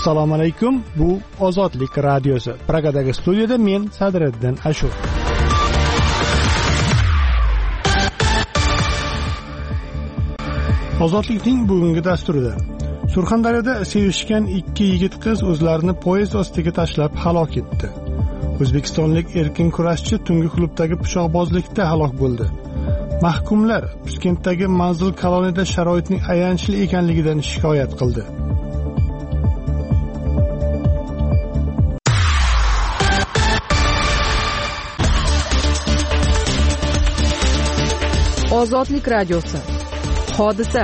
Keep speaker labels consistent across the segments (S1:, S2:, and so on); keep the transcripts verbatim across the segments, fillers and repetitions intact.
S1: Assalomu alaykum. Bu Ozodlik radiosi. Pragadagi studiyada men Sadriddin Ashur. Ozodlikning bugungi dasturida Surxondaryoda sevishgan ikki yigit qiz o'zlarini poyezd ostiga tashlab halok etdi. O'zbekistonlik erkin kurashchi tungi klubdagi pichoqbozlikda halok bo'ldi. Mahkumlar Toshkentdagi manzil koloniyada sharoitning ayanchli ekanligidan shikoyat qildi.
S2: Ozodlik radiosi. Hodisa.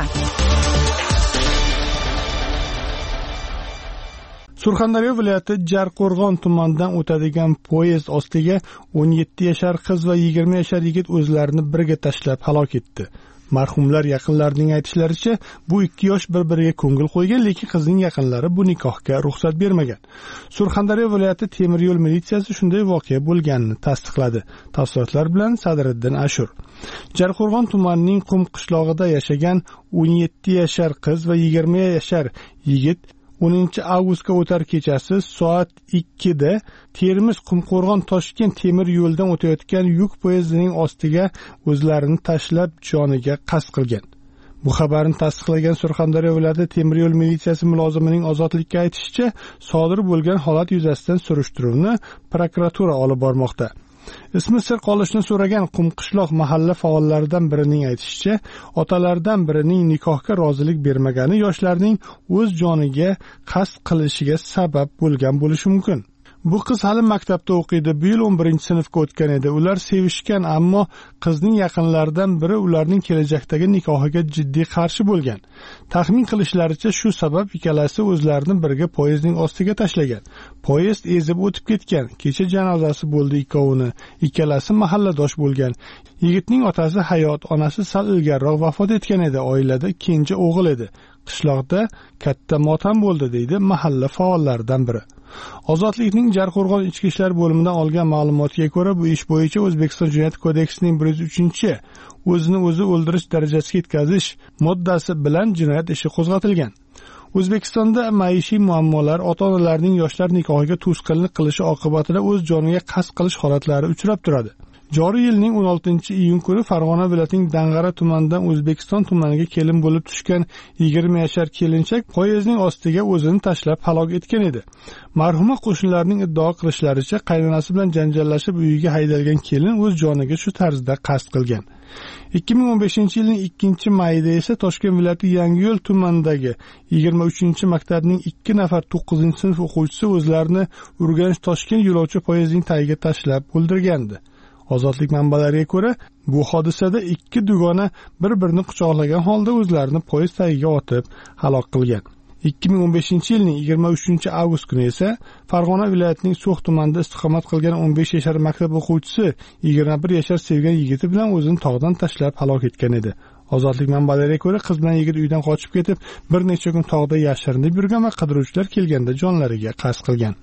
S1: Surxondaryo viloyati Jarqo'rg'on tumanidan o'tadigan poyezd ostiga o'n yetti yashar qiz va yigirma yashar yigit o'zlarini birga tashlab halok etdi. Marhumlar yaqinlarining aytishlaricha, bu ikki yosh bir-biriga ko'ngil qo'ygan, lekin qizning yaqinlari bu nikohga ruxsat bermagan. Surxondaryo viloyati temir yo'l militsiyasi shunday voqea bo'lganini tasdiqladi. Tafsilotlar bilan Sadriddin Ashur. Jarqo'rg'on tumanining Qum qishlog'ida yashagan o'n yetti yashar qiz va yigirma yashar yigit o'ninchi avgustga o'tar kechasi soat ikkida Termiz Qumqo'rg'on Toshkent temir yo'ldan o'tayotgan yuk poyezdining ostiga o'zlarini tashlab joniga qasd qilgan. Bu xabarni tasdiqlagan Surxondaryo viloyati temir yo'l militsiyasi mulozimining Ozodlikka aytishicha, sodir bo'lgan holat yuzasidan surishtiruvni prokuratura olib bormoqda. Ismi sir qolishni so'ragan Qumqishloq mahalla faollaridan birining aytishicha, otalardan birining nikohga rozilik bermagani yoshlarning o'z joniga qasd qilishiga sabab bo'lgan bo'lishi mumkin. Bu qiz hali maktabda o'qiydi. Bu yil o'n birinchi sinfga o'tgan edi. Ular sevishgan, ammo qizning yaqinlaridan biri ularning kelajakdagi nikohiga jiddiy qarshi bo'lgan. Taxmin qilishlaricha, shu sabab ikkalasi o'zlarini birga poyezdning ostiga tashlagan. Poyezd ezib o'tib ketgan. Kecha janozasi bo'ldi ikkovini. Ikkalasi mahalladosh bo'lgan. Yigitning otasi hayot, onasi sal ilgariroq vafot etgan edi. Oilada kenja o'g'il edi. Qishloqda katta motam bo'ldi, deydi mahalla faollaridan biri. Ozodlikning Jarqo'rg'on ichki ishlar bo'limidan olgan ma'lumotga ko'ra, bu ish bo'yicha O'zbekiston Jinoyat kodeksining bir yuz uchinchi o'zini o'zi o'ldirish darajasiga yetkazish moddasi bilan jinoyat ishi qo'zg'atilgan. O'zbekistonda maishiy muammolar, ota-onalarning yoshlar nikohiga to'sqinlik qilishi oqibatida o'z joniga qasd qilish holatlari uchrab turadi. Joriy yilning o'n oltinchi iyun kuni Farg'ona viloyatining Dang'ara tumanidan O'zbekiston tumaniga kelin bo'lib tushgan yigirma yashar kelinchak poyezdning ostiga o'zini tashlab halok etgan edi. Marhuma qo'shnilarning iddao qilishlaricha, qaynonasi bilan janjallashib uyiga haydalgan kelin o'z joniga shu tarzda qasd qilgan. ikki ming o'n beshinchi yilning ikkinchi mayida esa Toshkent viloyati Yangiyo'l tumanidagi yigirma uchinchi maktabning ikki nafar to'qqizinchi sinf o'quvchisi o'zlarini Urganch-Toshkent yo'lovchi poyezdining tagiga tashlab o'ldirgandi. Ozodlik manbalariga ko'ra, bu hodisada ikki dugona bir-birini quchoqlagan holda o'zlarini poyezd tagiga otib halok qilgan. ikki ming o'n beshinchi yilning yigirma uchinchi avgust kuni esa Farg'ona viloyatining So'x tumanida istiqomat qilgan o'n besh yashar maktab o'quvchisi yigirma bir yashar sevgan yigiti bilan o'zini tog'dan tashlab halok etgan edi. Ozodlik manbalariga ko'ra, qiz bilan yigit uydan qochib ketib, bir necha kun tog'da yashirinib yurgan va qidiruvchilar kelganda jonlariga qasd qilgan.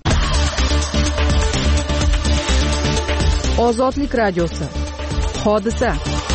S2: Ozodlik radiosi. Hodisa.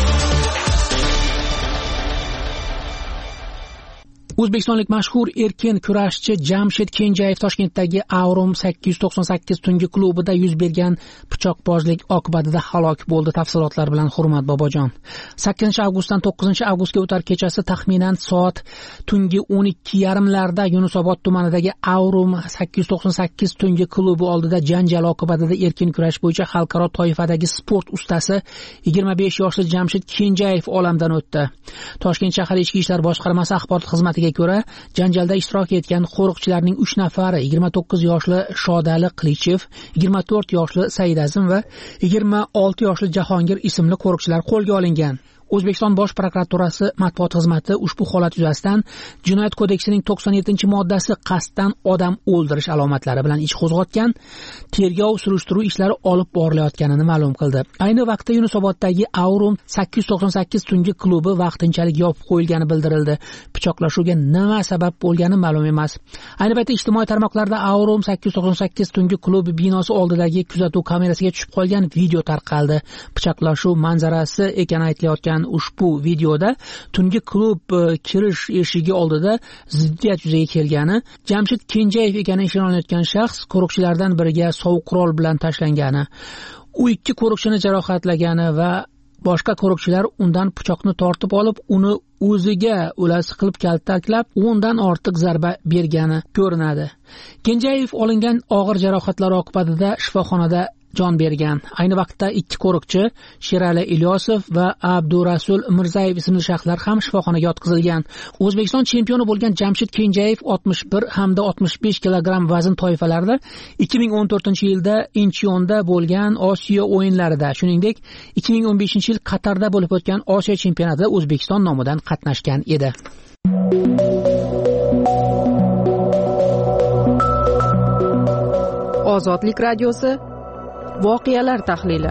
S2: O'zbekistonlik mashhur erkin kurashchi Jamshid Kenjayev Toshkentdagi Aurum sakkiz yuz to'qson sakkiz tungi klubida yuz bergan pichoqbozlik oqibatida halok bo'ldi. Tafsilotlar bilan Hurmat Bobojon. sakkizinchi avgustdan to'qqizinchi avgustga o'tar kechasi taxminan soat tungi o'n ikki yarim larda Yunusobod tumanidagi Aurum sakkiz yuz to'qson sakkiz tungi klubi oldida janjal oqibatida erkin kurash bo'yicha xalqaro toifadagi sport ustasi yigirma besh yoshli Jamshid Kenjayev olamdan o'tdi. Toshkent shahar ichki ishlar boshqarmasi axborot xizmatiga ko'ra, janjalda ishtirok etgan qo'riqchilarning uch nafari yigirma to'qqiz yoshli Shodali Qilichev, yigirma to'rt yoshli Saidazim va yigirma olti yoshli Jahongir ismli qo'riqchilar qo'lga olingan. O'zbekiston Bosh prokuraturasi matbuot xizmati ushbu holat yuzasidan Jinoyat kodeksining to'qson yettinchi moddasi qasddan odam o'ldirish alomatlari bilan ish qo'zg'atgan, tergov surishtiruv ishlari olib borilayotganini ma'lum qildi. Ayni vaqtda Yunusoboddagi Aurum sakkiz yuz to'qson sakkiz tungi klubi vaqtinchalik yopib qo'yilgani bildirildi. Pichoqlashuvga nima sabab bo'lgani ma'lum emas. Ayni paytda ijtimoiy tarmoqlarda Aurum sakkiz yuz to'qson sakkiz tungi klubi binosi oldidagi kuzatuv kamerasiga tushib qolgan video tarqaldi. Pichoqlashuv manzarasi ekani aytilayotgan berilgan ushbu videoda tungi klub kirish eshigi oldida ziddiyat yuzaga kelgani, Jamshid Kenjayev ekani ishonilayotgan shaxs qo'riqchilardan biriga sovuq qurol bilan tashlangani, u ikki qo'riqchini jarohatlagani va boshqa qo'riqchilar undan pichoqni tortib olib, uni o'ziga o'lasi qilib kaltaklab, o'ndan ortiq zarba bergani ko'rinadi. Kenjayev olingan og'ir jarohatlar oqibatida shifoxonada jon bergan. Ayni vaqtda ikki qo'riqchi Sherali Ilyosov va Abdurasul Mirzayev ismli shaxslar ham shifoxonaga yotqizilgan. O'zbekiston chempioni bo'lgan Jamshid Kenjayev oltmish bir hamda oltmish besh kilogramm vazn toifalarida ikki ming o'n to'rtinchi yilda Incheonda bo'lgan Osiyo o'yinlarida, shuningdek ikki ming o'n beshinchi yil Qatarda bo'lib o'tgan Osiyo chempionatida O'zbekiston nomidan qatnashgan edi.
S3: Ozodlik radiosi voqealar tahlili.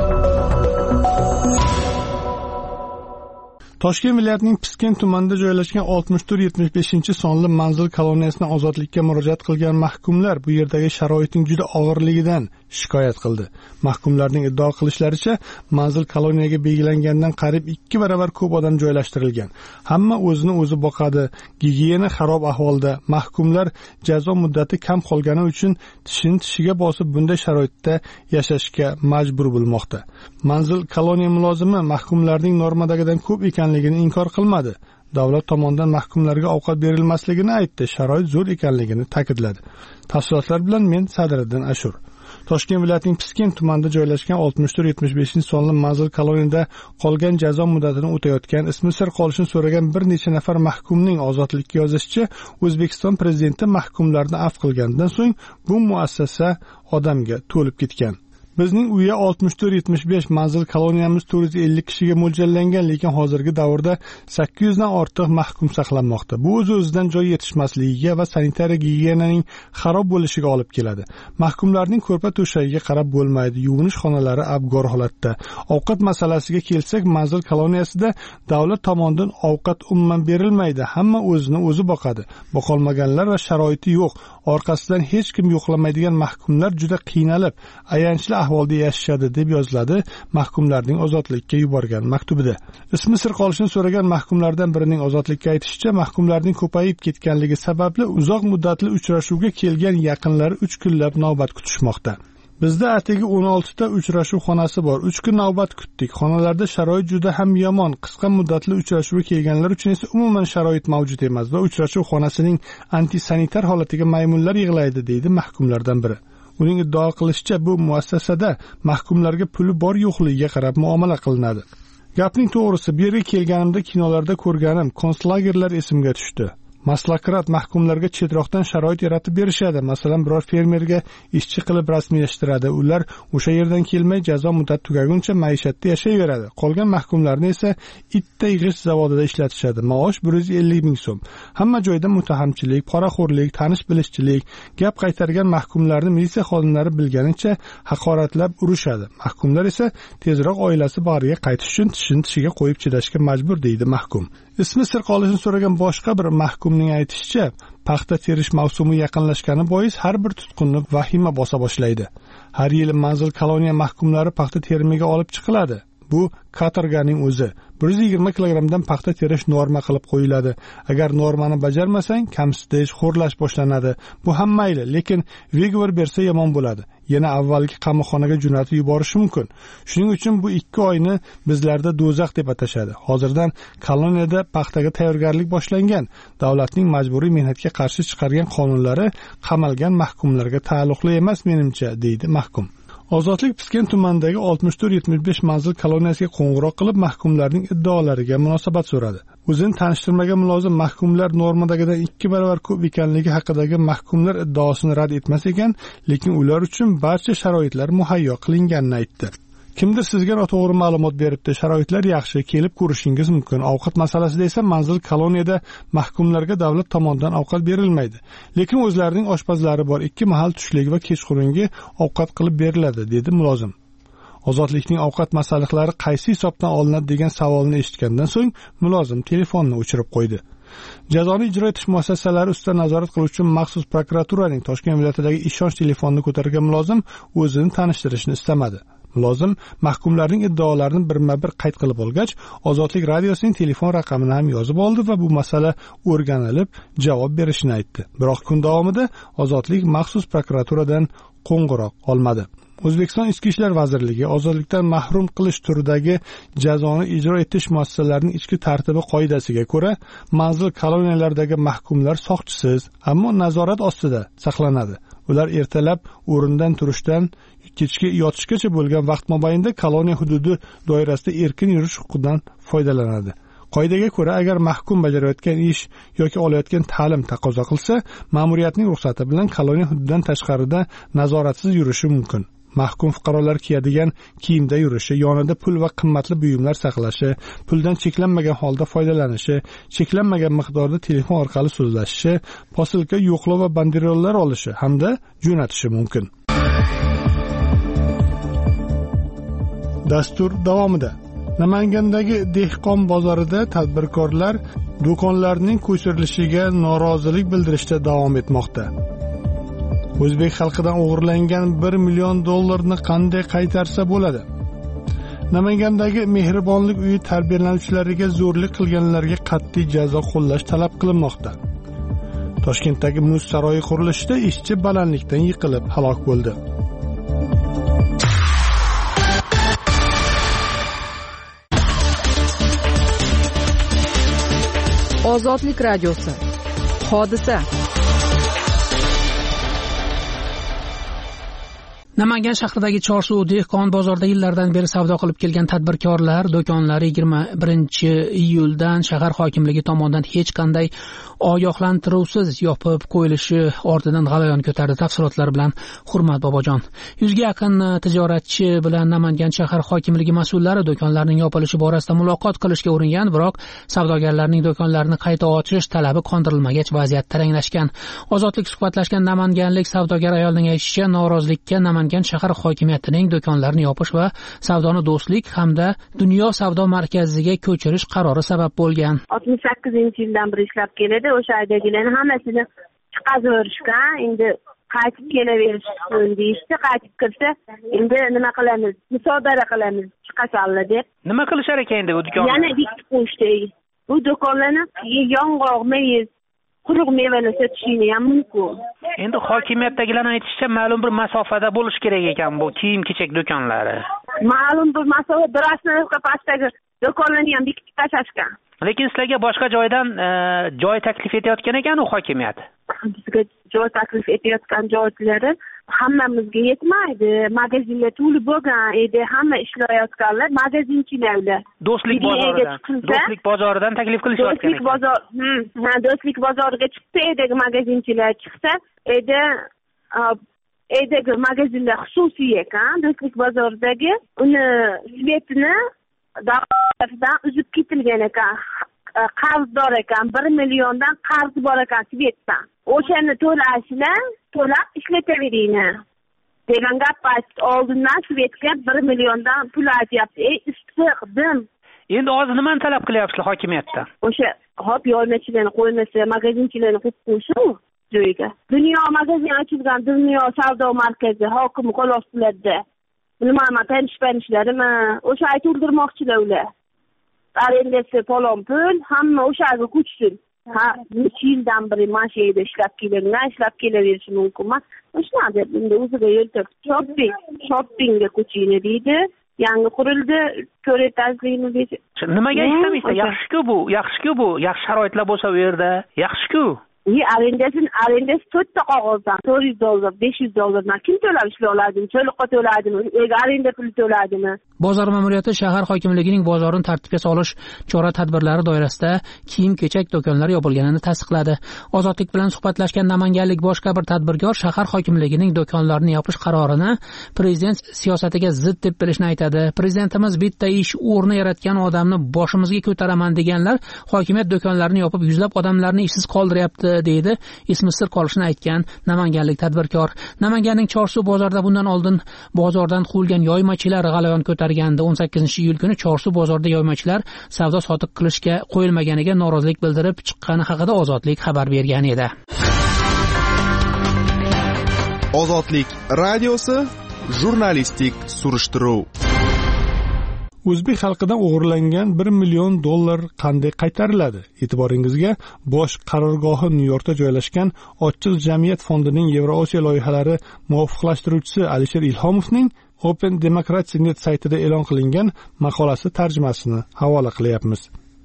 S1: Toshkent viloyatining Piskent tumanida joylashgan oltmish to'rt yetmish beshinchi sonli manzil koloniyasidan ozodlikka murojaat qilgan mahkumlar bu yerdagi sharoitning juda og'irligidan shikoyat qildi. Mahkumlarning iddao qilishlaricha, manzil koloniyaga belgilangandan qariyb ikki barobar ko'p odam joylashtirilgan. Hamma o'zini o'zi boqadi, gigiyena xarob ahvolda. Mahkumlar jazo muddati kam qolgani uchun tishini tishiga bosib bunday sharoitda yashashga majbur bo'lmoqda. Manzil koloniya mulozimi mahkumlarning normadagidan ko'p ekanligini inkor qilmadi. Davlat tomonidan mahkumlarga ovqat berilmasligini aytdi, sharoit zo'r ekanligini ta'kidladi. Tafsilotlar bilan men Sadriddin Ashur. Toshkent viloyatining Piskent tumanida joylashgan oltmish to'rt yetmish beshinchi sonli manzil koloniyasida qolgan jazo muddatini o'tayotgan, ismi sir qolishini so'ragan bir necha nafar mahkumning ozodlikka yozishicha, O'zbekiston prezidenti mahkumlarni afv qilgandan so'ng bu muassasa odamga to'lib ketgan. Bizning uyi oltmish to'rt yetmish besh manzil koloniyamiz to'rt yuz ellik kishiga mo'ljallangan, lekin hozirgi davrda sakkiz yuz dan ortiq mahkum saqlanmoqda. Bu o'z-o'zidan joy yetishmasligiga va sanitariya gigiyenaning xarob bo'lishiga olib keladi. Mahkumlarning ko'rpa to'shagiga qarab bo'lmaydi, yuvinish xonalari abgor holatda. Ovqat masalasiga kelsak, manzil koloniyasida davlat tomonidan ovqat umuman berilmaydi, hamma o'zini o'zi boqadi. Boqolmaganlar va sharoiti yo'q, orqasidan hech kim yo'qlamaydigan mahkumlar juda qiynalib, ayanchli ahvolda yashashadi deb yoziladi mahkumlarning ozodlikka yuborgan maktubida. Ismi sir qolishini so'ragan mahkumlardan birining ozodlikka aytishicha, mahkumlarning ko'payib ketganligi sababli uzoq muddatli uchrashuvga kelgan yaqinlari uch kunlab navbat kutishmoqda. Bizda atigi o'n olti ta uchrashuv xonasi bor. uch kun navbat kutdik. Xonalarda sharoit juda ham yomon. Qisqa muddatli uchrashuvga kelganlar uchun esa umuman sharoit mavjud emas va uchrashuv xonasining antisanitar holatiga maymunlar yig'laydi, deydi mahkumlardan biri. Uning iddao qilishicha, bu muassasada mahkumlarga puli bor yo'qligiga qarab muomala qilinadi. Gapning to'g'risi, bu yerga kelganimda kinolarda ko'rganim konslagerlar esimga tushdi. Maslakrat mahkumlarga chetroqdan sharoit yaratib berishadi. Masalan, biror fermerga ishchi qilib rasmiylashtiradi. Ular o'sha yerdan kelmay jazo muddati tugaguncha maishatda yashayveradi. Qolgan mahkumlarni esa itday g'isht zavodida ishlatishadi. Maosh bir yuz ellik ming so'm. Hamma joyda muttahamchilik, poraxo'rlik, tanish-bilishchilik. Gap qaytargan mahkumlarni militsiya xodimlari bilganicha haqoratlab urishadi. Mahkumlar esa tezroq oilasi bag'riga qaytish uchun tishini tishiga qo'yib chidashga majbur, deydi mahkum. Ismi sir qolishini so'ragan boshqa bir mahkumning aytishicha, paxta terish mavsumi yaqinlashgani bois har bir tutqunni vahima bosa boshlaydi. Har yili manzil koloniya mahkumlari paxta terimiga olib chiqiladi. Bu katorganing o'zi. bir yuz yigirma kilogrammdan paxta terish norma qilib qo'yiladi. Agar normani bajarmasang, kamsitish, xo'rlash boshlanadi. Bu ham mayli, lekin vigor bersa yomon bo'ladi. Yana avvalgi qamoqxonaga jo'natib yuborishi mumkin. Shuning uchun bu ikki oyni bizlarda do'zax deb atashadi. Hozirdan koloniyada paxtaga tayyorgarlik boshlangan. Davlatning majburiy mehnatga qarshi chiqargan qonunlari qamalgan mahkumlarga taalluqli emas menimcha, deydi mahkum. Ozodlik Piskent tumanidagi oltmish to'rt yetmish besh manzil koloniyasiga qo'ng'iroq qilib mahkumlarning iddaolariga munosabat so'radi. O'zini tanishtirmagan mulozim mahkumlar normadagidan ikki barobar ko'p ekanligi haqidagi mahkumlar iddaosini rad etmas ekan, lekin ular uchun barcha sharoitlar muhayyo qilinganini aytdi. Kimdir sizga noto'g'ri ma'lumot beribdi. Sharoitlar yaxshi, kelib ko'rishingiz mumkin. Ovqat masalasida esa manzil koloniyada mahkumlarga davlat tomonidan ovqat berilmaydi. Lekin o'zlarining oshpazlari bor. Ikki mahal tushlik va kechqurungi ovqat qilib beriladi, dedi mulozim. Ozodlikning ovqat masalahlari qaysi hisobdan olinadi degan savolni eshitgandan so'ng mulozim telefonni o'chirib qo'ydi. Jazoni ijro etish muassasalari ustidan nazorat qiluvchi maxsus prokuraturaning Toshkent viloyatidagi ishonch telefonini ko'targan mulozim o'zini tanishtirishni istamadi. Mulozim mahkumlarning iddaolarini birma-bir qayd qilib olgach, Ozodlik radiosining telefon raqamini ham yozib oldi va bu masala o'rganilib, javob berishini aytdi. Biroq kun davomida Ozodlik maxsus prokuraturadan qo'ng'iroq olmadi. O'zbekiston Ichki ishlar vazirligi ozodlikdan mahrum qilish turidagi jazoni ijro etish muassasalarining ichki tartibi qoidasiga ko'ra, manzil koloniyalaridagi mahkumlar soqchisiz, ammo nazorat ostida saqlanadi. Ular ertalab o'rindan turishdan kechki yotishgacha bo'lgan vaqt mobaynida koloniya hududi doirasida erkin yurish huquqidan foydalanadi. Qoidaga ko'ra, agar mahkum bajarayotgan ish yoki olayotgan ta'lim taqozo qilsa, ma'muriyatning ruxsati bilan koloniya hududidan tashqarida nazoratsiz yurishi mumkin. Mahkum fuqarolar kiyadigan kiyimda yurishi, yonida pul va qimmatli buyumlar saqlashi, puldan cheklanmagan holda foydalanishi, cheklanmagan miqdorda telefon orqali so'zlashishi, posilka, yo'qlov va banderollar olishi hamda jo'natishi mumkin. Dastur davomida Namangandagi dehqon bozorida tadbirkorlar do'konlarning ko'chirilishiga norozilik bildirishda davom etmoqda. O'zbek xalqidan o'g'irlangan bir million dollarni qanday qaytarsa bo'ladi? Namangandagi Mehribonlik uyi tarbiyalanuvchilariga zo'rlik qilganlarga qat'iy jazo qo'llash talab qilinmoqda. Toshkentdagi muz saroyi qurilishida ishchi balandlikdan yiqilib halok bo'ldi.
S3: Ozodlik radiosi. Hodisa.
S2: Namangan shahridagi Chorsuv dehqon bozorida yillardan beri savdo qilib kelgan tadbirkorlar do'konlari yigirma birinchi iyuldan shahar hokimligi tomonidan hech qanday ogohlantiruvsiz yopib qo'yilishi ortidan g'alayon ko'tardi. Tafsilotlar bilan Hurmat Bobojon. Yuzga yaqin tijoratchi bilan Namangan shahar hokimligi mas'ullari do'konlarning yopilishi borasida muloqot qilishga uringan, biroq savdogarlarning do'konlarini qayta ochish talabi qondirilmagach vaziyat taranglashgan. Ozodlik suhbatlashgan namanganlik savdogar ayolning aytishicha, norozilikka Namangan shahar hokimiyatining do'konlarini yopish va savdoni Do'stlik hamda Dunyo savdo markaziga ko'chirish qarori sabab bo'lgan.
S4: oltmish sakkizinchi yildan beri ishlab keladi. O'sha yerdagilarni hammasini chiqazib endi qaytib kelaverish deyishdi. Qaytib kirsa, endi nima qilamiz? Musodara qilamiz, chiqasanlar deb.
S2: Nima qilishar ekan endi bu do'konni?
S4: Yana dikib qo'yishdi. Bu do'konlarni yong'oq, mayiz, quruq mevalar sotishini ham mumkin.
S2: Endi hokimiyatdagilarning aytishicha, ma'lum bir masofada bo'lish kerak ekan bu kiyim-kechak do'konlari.
S4: Ma'lum bir masofa, Drasnoyevka pastdagi do'konlarni ham bekitib tashlashgan.
S2: Lekin sizlarga boshqa joydan e, joy taklif etayotgan ekan u hokimiyat.
S4: Bizga joy taklif etayotgan joylari hammamizga yetmaydi. Magazinlar to'lib bo'lgan edi, hamma ishlayotganlar magazinchilar.
S2: Do'stlik bozoridan. Do'stlik bozoridan taklif qilishyotgan ekan.
S4: Do'stlik bozor, ha, Do'stlik bozoriga chiqsa edi, magazinchilar chiqsa edi, edagi magazinlar xususiy ekan, Do'stlik bozoridagi uni svetini davlatdan uzib ketilgan ekan. Qarzdor ekan, bir milliondan qarzi bor ekan svetdan. O'shani to'lashlar, to'lab ishlataveringlar degan gap aytdi. Oldindan svetga bir milliondan pul aytyapti. Ey, issiq, dim.
S2: Endi hozir nimani talab qilyapsizlar hokimiyatdan?
S4: O'sha hop yo'lmachilarni qo'ymasa, magazinchilarni qo'yib qo'ysin joyiga. Dunyo magazin ochilgan, Dunyo savdo markazi hokim qo'l ostilarida. Nima tanish-tanishlarimi? O'sha aytib o'ldirmoqchilar ular. Arendasi palon pul, hamma o'shaga ko'chsin. Ha, uch yildan beri mana shu yerda ishlab kelganlar, ishlab kelaverishi mumkin emas. O'shana deb endi o'ziga yo'l topib, shopping, shoppingga ko'chinglar deydi. Yangi qurildi, ko'rayotazlikni deydi.
S2: Nimaga istamaysiz? Yaxshi-ku bu, yaxshi-ku bu, yaxshi sharoitlar bo'lsa u yerda, yaxshi-ku.
S4: Ye, arendasini, arendasi to'rtta qog'ozdan to'rt yuz dollar, besh yuz dollardan kim to'lab ishlay oladimi? To'liqqa to'ladimi? Arenda puli to'ladimi?
S2: Bozor ma'muriyati shahar hokimligining bozorni tartibga solish chora-tadbirlari doirasida kiyim-kechak do'konlari yopilganini tasdiqladi. Ozodlik bilan suhbatlashgan namanganlik boshqa bir tadbirkor shahar hokimligining do'konlarini yopish qarorini prezident siyosatiga zid deb bilishni aytadi. Prezidentimiz bitta ish o'rni yaratgan odamni boshimizga ko'taraman deganlar hokimiyat do'konlarini yopib yuzlab odamlarni ishsiz qoldiryapti deydi. Ismi sir qolishini aytgan namanganlik tadbirkor. Namanganning Chorsuv bozorida bundan oldin bozordan quvilgan yoymachilar g'alayon ko'targandi. o'n sakkizinchi iyul kuni Chorsuv bozorida yoymachilar savdo sotiq qilishga qo'yilmaganiga norozilik bildirib chiqqani haqida Ozodlik xabar bergan edi.
S5: Ozodlik radiosi jurnalistik surishtiruv.
S1: O'zbek xalqidan o'g'irlangan bir million dollar qanday qaytariladi? E'tiboringizga bosh qarorgohi Nyu-Yorkda joylashgan Ochiq jamiyat fondining Yevrosiyo loyihalari muvofiqlashtiruvchisi Alisher Ilhomovning Open Democracy dot net saytida e'lon qilingan maqolasi tarjimasini havola qilyapmiz.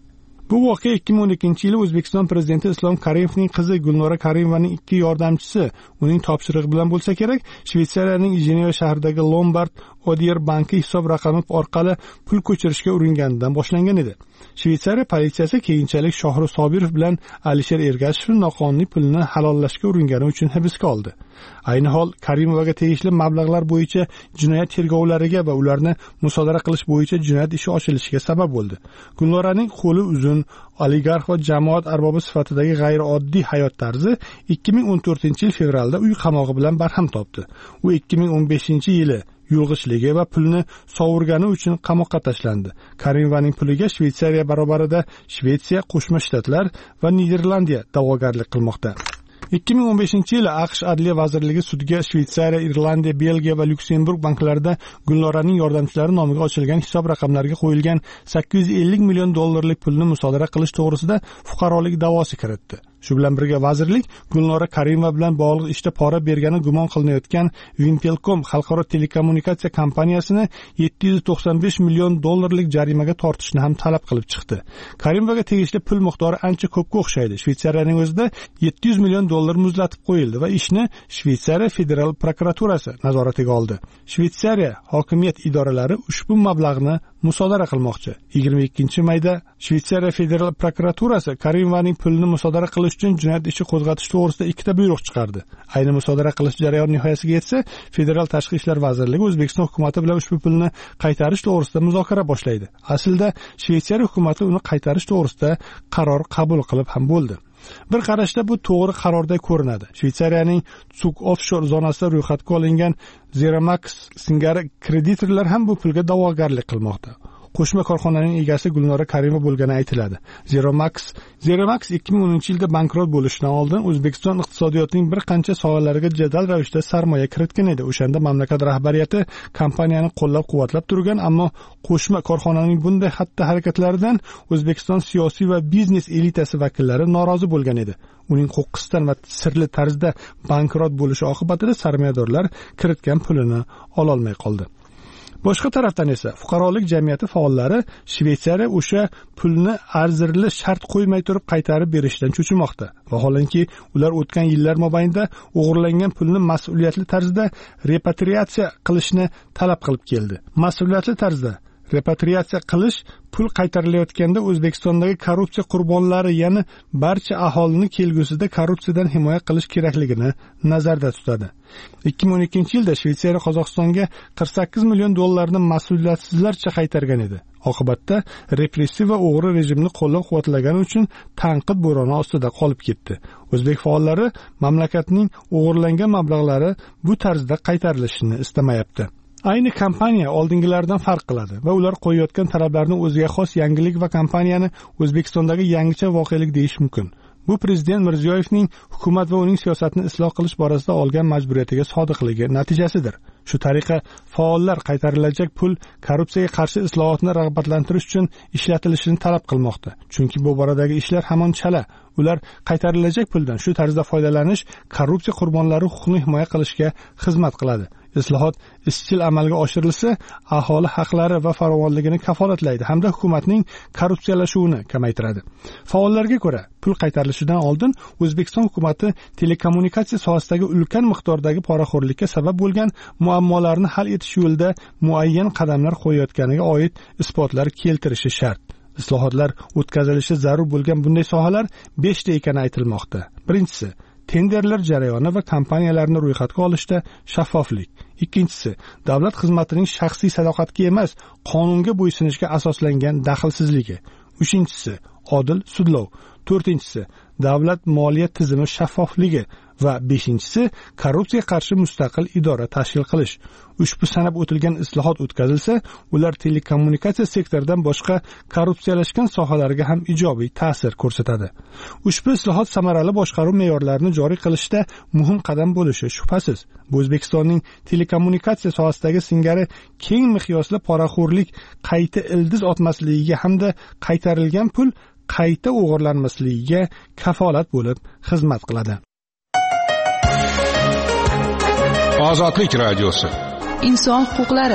S1: Bu voqea ikki ming o'n ikkinchi yili O'zbekiston prezidenti Islom Karimovning qizi Gulnora Karimovaning ikki yordamchisi uning topshirig'i bilan bo'lsa kerak, Shveysariyaning Jeneva shahridagi Lombard Odier banki hisob raqami orqali pul ko'chirishga uringanidan boshlangan edi. Shveysariya politsiyasi keyinchalik Shohrux Sobirov bilan Alisher Ergashevning noqonuniy pulni halollashga uringani uchun hibsga oldi. Ayni hol Karimovaga tegishli mablag'lar bo'yicha jinoyat tergovlariga va ularni musodara qilish bo'yicha jinoyat ishi ochilishiga sabab bo'ldi. Gulnoraning qo'li uzun, oligarx va jamoat arbobi sifatidagi g'ayrioddiy hayot tarzi ikki ming o'n to'rtinchi yil fevralda uy qamog'i bilan barham topdi. U ikki ming o'n beshinchi yili yulg'ichligi va pulni sovurgani uchun qamoqqa tashlandi. Karimovaning puliga Shveysariya barobarida Shvetsiya, Qo'shma Shtatlar va Niderlandiya da'vogarlik qilmoqda. ikki ming o'n beshinchi yili AQSh Adliya vazirligi sudga Shveysariya, Irlandiya, Belgiya va Lyuksemburg banklarida Gulnoraning yordamchilari nomiga ochilgan hisob raqamlariga qo'yilgan sakkiz yuz ellik million dollarlik pulni musodara qilish to'g'risida fuqarolik da'vosi kiritdi. Shu bilan birga vazirlik Gulnora Karimova bilan bog'liq ishda pora bergani gumon qilinayotgan Wimpelcom xalqaro telekommunikatsiya kompaniyasini yetti yuz to'qson besh million dollarlik jarimaga tortishni ham talab qilib chiqdi. Karimovaga tegishli pul miqdori ancha ko'pga o'xshaydi. Shveysariyaning o'zida yetti yuz million dollar muzlatib qo'yildi va ishni Shveysariya federal prokuraturasi nazoratiga oldi. Shveysariya hokimiyat idoralari ushbu mablag'ni musodara qilmoqchi. yigirma ikkinchi mayda Shveysariya federal prokuraturasi Karimovaning pulni musodara qilish uchun jinoyat ishi qo'zg'atish to'g'risida ikkita buyruq chiqardi. Ayni musodara qilish jarayoni nihoyasiga yetsa, Federal tashqi ishlar vazirligi O'zbekiston hukumatı bilan ushbu pulni qaytarish to'g'risida muzokara boshlaydi. Aslida Shveysariya hukumatı uni qaytarish to'g'risida qaror qabul qilib ham bo'ldi. Bir qarashda bu to'g'ri qarorday ko'rinadi. Shveysariyaning Zug offshore zonasida ro'yxatga olingan Zeromax singari kreditorlar ham bu pulga da'vogarlik qilmoqda. Qo'shma korxonaning egasi Gulnora Karimova bo'lgani aytiladi. Zeromax Zeromax ikki ming o'ninchi yilda bankrot bo'lishidan oldin O'zbekiston iqtisodiyotining bir qancha sohalariga jadal ravishda sarmoya kiritgan edi. O'shanda mamlakat rahbariyati kompaniyani qo'llab-quvvatlab turgan, ammo qo'shma korxonaning bunday xatti-harakatlaridan O'zbekiston siyosiy va biznes elitasi vakillari norozi bo'lgan edi. Uning qo'qqisdan va sirli tarzda bankrot bo'lishi oqibatida sarmoyadorlar kiritgan pulini ola olmay qoldi. Boshqa tarafdan esa fuqarolik jamiyati faollari Shveysariya o'sha pulni arzirli shart qo'ymay turib qaytarib berishdan cho'chimoqda. Vaholanki, ular o'tgan yillar mobaynida o'g'irlangan pulni mas'uliyatli tarzda repatriatsiya qilishni talab qilib keldi. Mas'uliyatli tarzda repatriatsiya qilish pul qaytarilayotganda O'zbekistondagi korrupsiya qurbonlari, ya'ni barcha aholini kelgusida korrupsiyadan himoya qilish kerakligini nazarda tutadi. ikki ming o'n ikkinchi yilda Shveysariya Qozog'istonga qirq sakkiz million dollarni mas'uliyatsizlarcha qaytargan edi. Oqibatda repressiv va o'g'ri rejimni qo'llab-quvvatlagani uchun tanqid bo'roni ostida qolib ketdi. O'zbek faollari mamlakatning o'g'irlangan mablag'lari bu tarzda qaytarilishini istamayapti. Ayni kompaniya oldingilardan farq qiladi va ular qo'yayotgan talablarni o'ziga xos yangilik va kompaniyani O'zbekistondagi yangicha voqelik deyish mumkin. Bu prezident Mirziyoyevning hukumat va uning siyosatini isloh qilish borasida olgan majburiyatiga sodiqligi natijasidir. Shu tariqa faollar qaytarilajak pul korrupsiyaga qarshi islohotni rag'batlantirish uchun ishlatilishini talab qilmoqda. Chunki bu boradagi ishlar hamon chala. Ular qaytarilajak puldan shu tarzda foydalanish korrupsiya qurbonlari huquqini himoya qilishga xizmat qiladi. Islohot izchil amalga oshirilsa, aholi haqlari va farovonligini kafolatlaydi hamda hukumatning korrupsiyalashuvini kamaytiradi. Faollarga ko'ra, pul qaytarilishidan oldin O'zbekiston hukumatı telekommunikatsiya sohasidagi ulkan miqdordagi poraxo'rlikka sabab bo'lgan muammolarni hal etish yo'lida muayyan qadamlar qo'yayotganiga oid isbotlar keltirishi shart. Islohotlar o'tkazilishi zarur bo'lgan bunday sohalar beshta ekani aytilmoqda. Birinchisi, tenderlar jarayoni va kompaniyalarni ro'yxatga olishda shaffoflik. Ikkinchisi, davlat xizmatining shaxsiy sadoqatga emas, qonunga bo'ysunishga asoslangan daxlsizligi. Uchinchisi, odil sudlov. To'rtinchisi, davlat moliya tizimi shaffofligi va beshinchisi korrupsiyaga qarshi mustaqil idora tashkil qilish. Ushbu sanab o'tilgan islohot o'tkazilsa, ular telekommunikatsiya sektoridan boshqa korrupsiyalashgan sohalarga ham ijobiy ta'sir ko'rsatadi. Ushbu islohot samarali boshqaruv me'yorlarini joriy qilishda muhim qadam bo'lishi shubhasiz. Bu O'zbekistonning telekommunikatsiya sohasidagi singari keng miqyosli poraxo'rlik qayta ildiz otmasligiga hamda qaytarilgan pul qayta o'g'irlanmasligiga kafolat bo'lib xizmat qiladi.
S6: Ozodlik radiosi.
S3: Inson huquqlari.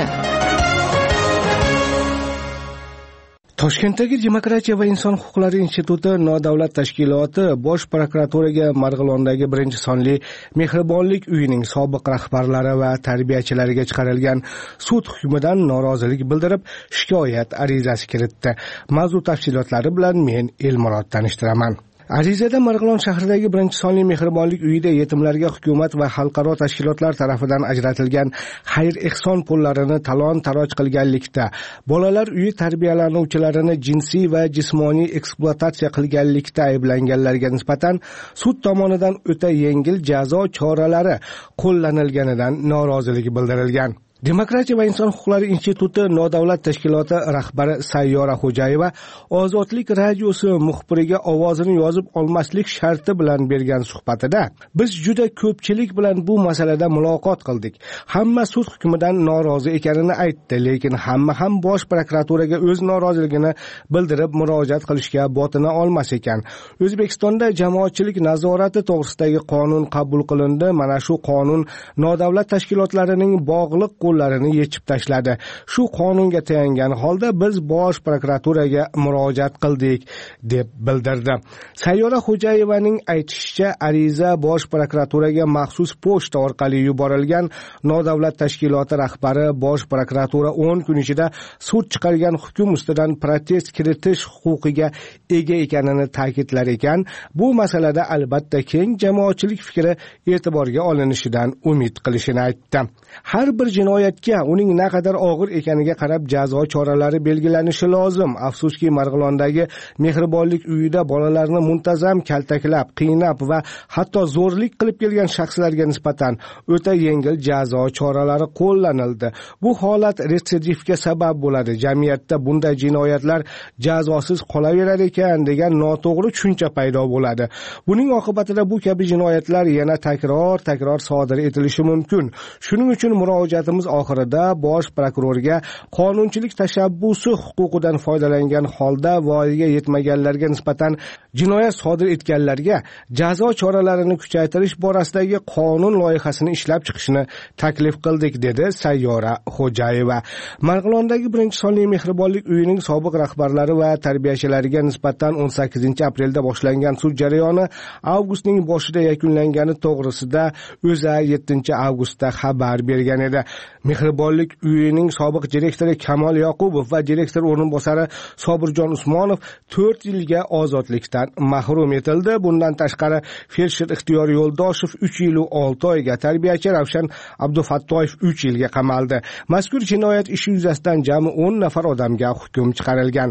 S7: Toshkentdagi Demokratiya va inson huquqlari instituti nodavlat tashkiloti Bosh prokuraturaga Marg'ilondagi birinchi sonli Mehribonlik uyining sobiq rahbarlari va tarbiyachilariga chiqarilgan sud hukmidan norozilik bildirib, shikoyat arizasi kiritdi. Mavzu tafsilotlari bilan men Elmurod tanishtiraman. Arizada Marg'ilon shahridagi birinchi sonli Mehribonlik uyida yetimlarga hukumat va xalqaro tashkilotlar tarafidan ajratilgan xayr-ehson pullarini talon-taroj qilganlikda, bolalar uyi tarbiyalanuvchilarini jinsiy va jismoniy ekspluatatsiya qilganlikda ayblanganlarga nisbatan sud tomonidan o'ta yengil jazo choralari qo'llanilganidan norozilik bildirilgan. Demokratiya va inson huquqlari instituti nodavlat tashkiloti rahbari Sayyora Xo'jayeva Ozodlik radiosi muxbiriga ovozini yozib olmaslik sharti bilan bergan suhbatida biz juda ko'pchilik bilan bu masalada muloqot qildik. Hamma sud hukmidan norozi ekanini aytdi, lekin hamma ham Bosh prokuraturaga o'z noroziligini bildirib murojaat qilishga botina olmas ekan. O'zbekistonda jamoatchilik nazorati to'g'risidagi qonun qabul qilindi. Mana shu qonun nodavlat tashkilotlarining bog'liq qo'llarini yechib tashladi. Shu qonunga tayangan holda biz Bosh prokuraturaga murojaat qildik deb bildirdi. Sayyora Xo'jayevaning aytishicha, ariza Bosh prokuraturaga maxsus pochta orqali yuborilgan. Nodavlat tashkiloti rahbari Bosh prokuratura o'n kun ichida sud chiqargan hukm ustidan protest kiritish huquqiga ega ekanini ta'kidlar ekan. Bu masalada albatta keng jamoatchilik fikri e'tiborga olinishidan umid qilishini aytdi. Har bir jinoyatga uning naqadar og'ir ekaniga qarab jazo choralari belgilanishi lozim. Afsuski, Marg'ilondagi Mehribonlik uyida bolalarni muntazam kaltaklab, qiynab va hatto zo'rlik qilib kelgan shaxslarga nisbatan o'ta yengil jazo choralari qo'llanildi. Bu holat retsidivga sabab bo'ladi. Jamiyatda bunday jinoyatlar jazosiz qolaverar ekan degan noto'g'ri tushuncha paydo bo'ladi. Buning oqibatida bu kabi jinoyatlar yana takror-takror sodir etilishi mumkin. Shuning uchun murojaatimiz oxirida Bosh prokurorga qonunchilik tashabbusi huquqidan foydalangan holda voyaga yetmaganlarga nisbatan jinoyat sodir etganlarga jazo choralarini kuchaytirish borasidagi qonun loyihasini ishlab chiqishni taklif qildik, dedi Sayyora Xo'jayeva. Marg'ilondagi birinchi sonli Mehribonlik uyining sobiq rahbarlari va tarbiyachilariga nisbatan o'n sakkizinchi aprelda boshlangan sud jarayoni avgustning boshida yakunlangani to'g'risida O'zA yettinchi avgustda xabar bergan edi. Mehribonlik uyining sobiq direktori Kamol Yoqubov va direktor o'rinbosari Sobirjon Usmonov to'rt yilga ozodlikdan mahrum etildi. Bundan tashqari Felsher Ixtiyor Yo'ldoshev uch yil va olti oyga, tarbiyachi Ravshan Abdufattoyev uch yilga qamaldi. Mazkur jinoyat ishi yuzasidan jami o'n nafar odamga hukm chiqarilgan.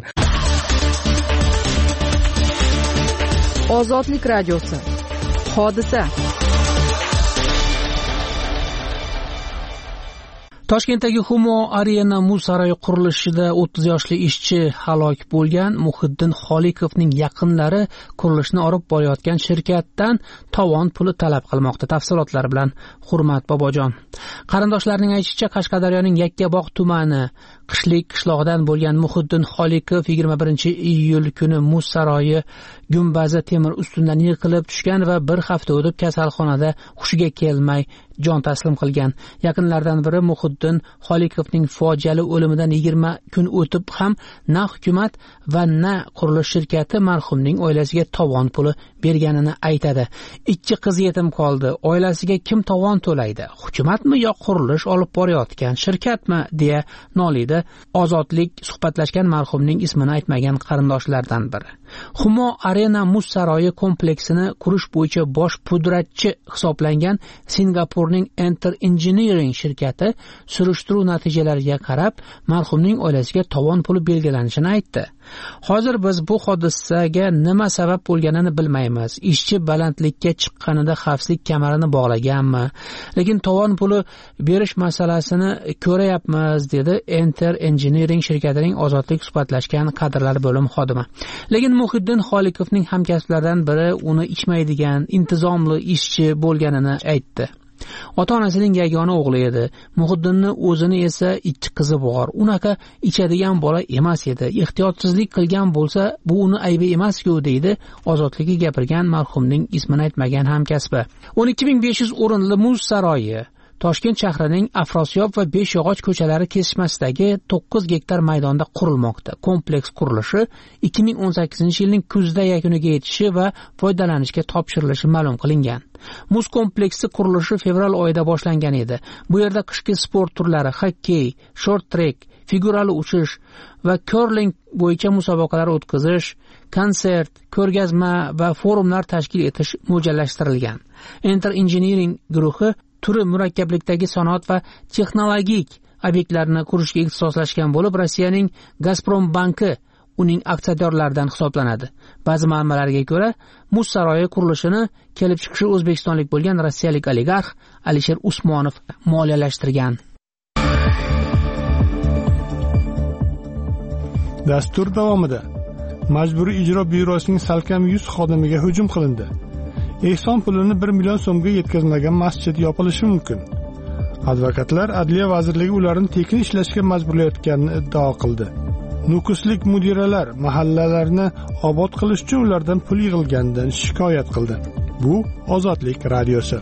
S3: Ozodlik radiosi. Hodisa.
S2: Toshkentdagi Humo Arena muz saroyi qurilishida o'ttiz yoshli ishchi halok bo'lgan. Muhiddin Xolikovning yaqinlari qurilishni olib borayotgan shirkatdan tovon puli talab qilmoqda. Tafsilotlar bilan Hurmat Bobojon. Qarindoshlarining aytishicha, Qashqadaryoning Yakkabog' tumani Qishlik qishlog'idan bo'lgan Muhiddin Xolikov yigirma birinchi iyul kuni muz saroyi gumbazi temir ustidan yiqilib tushgan va bir hafta o'tib kasalxonada hushiga kelmay jon taslim qilgan. Yaqinlardan biri Muhiddin Xolikovning fojiali o'limidan yigirma kun o'tib ham na hukumat va na qurilish shirkati marhumning oilasiga tovon puli berganini aytadi. Ikki qiz yetim qoldi. Oilasiga kim tovon to'laydi? Hukumatmi yo qurilish olib borayotgan shirkatmi deya noliydi Ozodlik suhbatlashgan marhumning ismini aytmagan qarindoshlardan biri. Humo Arena muz saroyi kompleksini qurish bo'yicha bosh pudratchi hisoblangan Singapurning Enter Engineering shirkati surishtiruv natijalariga qarab marhumning oilasiga tovon puli belgilanishini aytdi. Hozir biz bu hodisaga nima sabab bo'lganini bilmaymiz. Ishchi balandlikka chiqqanida xavfsizlik kamarini bog'laganmi? Lekin tovon puli berish masalasini ko'rayapmiz, dedi Enter Engineering shirkatining ozodlik suhbatlashgan kadrlar bo'limi xodimi. Lekin Muhiddin Xoliqovning hamkasblaridan biri uni ichmaydigan, intizomli ishchi bo'lganini aytdi. Ota-onasining yagona o'g'li edi. Muhiddinni o'zini esa ikki qizi bor. Unaqa ichadigan bola emas edi. Ehtiyotsizlik qilgan bo'lsa, bu uni aybi emas-ku, deydi ozodlikka gapirgan marhumning ismini aytmagan hamkasbi. o'n ikki ming besh yuz o'rinli muz saroyi Toshkent shahrining Afrosiyob va Beshyog'och ko'chalari kesishmasidagi to'qqiz gektar maydonda qurilmoqda. Kompleks qurilishi ikki ming o'n sakkizinchi yilning kuzida yakuniga yetishi va foydalanishga topshirilishi ma'lum qilingan. Muz kompleksi qurilishi fevral oyida boshlangan edi. Bu yerda qishki sport turlari xokkey, short trek, figurali uchish va curling bo'yicha musobaqalar o'tkazish, konsert, ko'rgazma va forumlar tashkil etish mo'ljallashtirilgan. Enter Engineering guruhi turi murakkablikdagi sanoat va texnologik obyektlarni qurishga ixtisoslashgan bo'lib, Rossiyaning Gazprom banki uning aksiyadorlaridan hisoblanadi. Ba'zi manbalarga ko'ra, muz saroyi qurilishini kelib chiqishi o'zbekistonlik bo'lgan rossiyalik oligarx Alisher Usmonov moliyalashtirgan.
S1: Dastur davomida Majburiy ijro byurosining salkam yuz xodimiga hujum qilindi. Ehson pulini bir million so'mga yetkazmagan masjid yopilishi mumkin. Advokatlar Adliya vazirligi ularni tekin ishlashga majburlayotganini iddao qildi. Nukuslik mudiralar mahallalarni obod qilish uchun ulardan pul yig'ilganidan shikoyat qildi. Bu Ozodlik radiosi.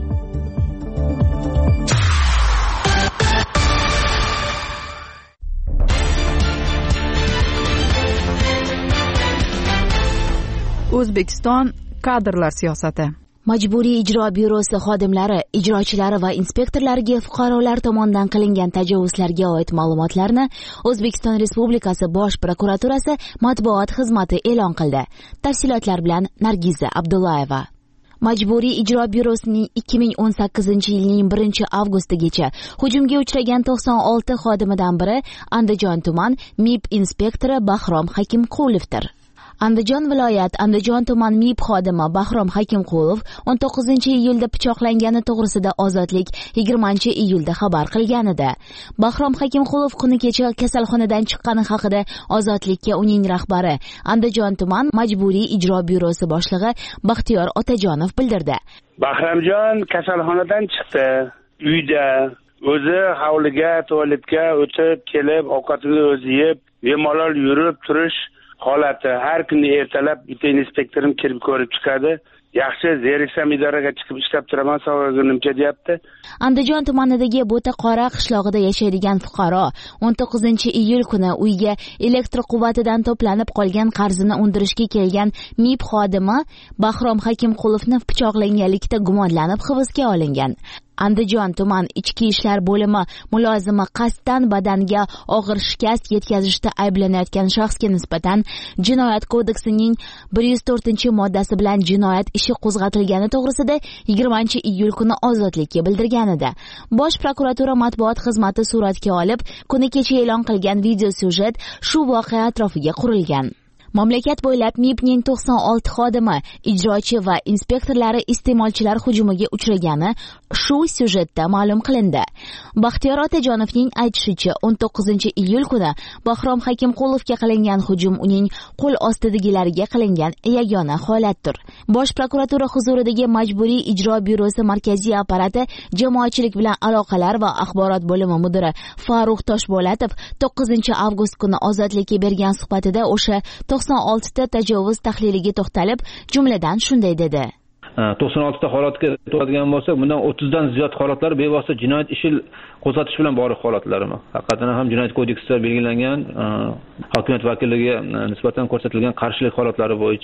S3: O'zbekiston kadrlar siyosati.
S8: Majburiy ijro byurosi xodimlari, ijrochilari va inspektorlariga fuqarolar tomonidan qilingan tajovuzlarga oid ma'lumotlarni O'zbekiston Respublikasi Bosh prokuraturasi matbuot xizmati e'lon qildi. Tafsilotlar bilan Nargiza Abdullayeva. Majburiy ijro byurosining ikki ming o'n sakkizinchi yilning birinchi avgustigacha hujumga uchragan to'qson olti xodimidan biri Andijon tuman M I P inspektori Bahrom Hakimqulovdir. Andijon viloyat Andijon tuman M I P xodimi Bahrom Hakimqulov o'n to'qqizinchi iyulda pichoqlangani to'g'risida Ozodlik yigirmanchi iyulda xabar qilgan edi. Bahrom Hakimqulov kuni kecha kasalxonadan chiqqani haqida Ozodlikka uning rahbari Andijon tuman majburiy ijro byurosi boshlig'i Baxtiyor Otajonov bildirdi.
S9: Bahromjon kasalxonadan chiqdi. Uyda o'zi hovliga, tualetga o'tib kelib, ovqatini o'zi yeb, bemalol yurib turish holati. Har kuni ertalab bitta inspektorim kelib ko'rib chiqadi. Yaxshi, zeriksam idoraga chiqib ishlab turaman, savorimcha deyapti.
S8: Andijon tumanidagi Bo'taqora qishlog'ida yashaydigan fuqaro o'n to'qqizinchi iyul kuni uyga elektr quvvatidan to'planib qolgan qarzini undirishga kelgan M I P xodimi Bahrom Hakimqulovni pichoqlanganlikda gumonlanib hibsga olingan. Andijon tuman ichki ishlar bo'limi mulozimi qasddan badanga og'ir shikast yetkazishda ayblanayotgan shaxsga nisbatan Jinoyat kodeksining bir yuz to'rtinchi moddasi bilan jinoyat ishi qo'zg'atilgani to'g'risida yigirmanchi iyul kuni Ozodlikka bildirgan edi. Bosh prokuratura matbuot xizmati suratga olib, kuni kecha e'lon qilgan video syujet shu voqea atrofiga qurilgan. Mamlakat bo'ylab M I Pning to'qson olti xodimi, ijrochi va inspektorlari iste'molchilar hujumiga uchragani shu syujetda ma'lum qilindi. Baxtiyor Otajonovning aytishicha, o'n to'qqizinchi iyul kuni Bahrom Hakimqulovga qilingan hujum uning qo'l ostidagilariga qilingan yagona holatdir. Bosh prokuratura huzuridagi Majburiy ijro byurosi markaziy apparati jamoatchilik bilan aloqalar va axborot bo'limi mudiri Farruh Toshbo'latov to'qqizinchi avgust kuni Ozodlikka bergan suhbatida o'sha to'qson oltita tajovuz tahliliga to'xtalib, jumladan shunday dedi.
S10: to'qson oltita holatga to'xtalgan bo'lsa, bundan o'ttizdan ziyod holatlar bevosita jinoyat ishi qo'zg'atish bilan bog'liq holatlarmi? Haqiqatan ham jinoyat kodeksida belgilangan hokimiyat vakillariga nisbatan ko'rsatilgan qarshilik holatlari bo'yicha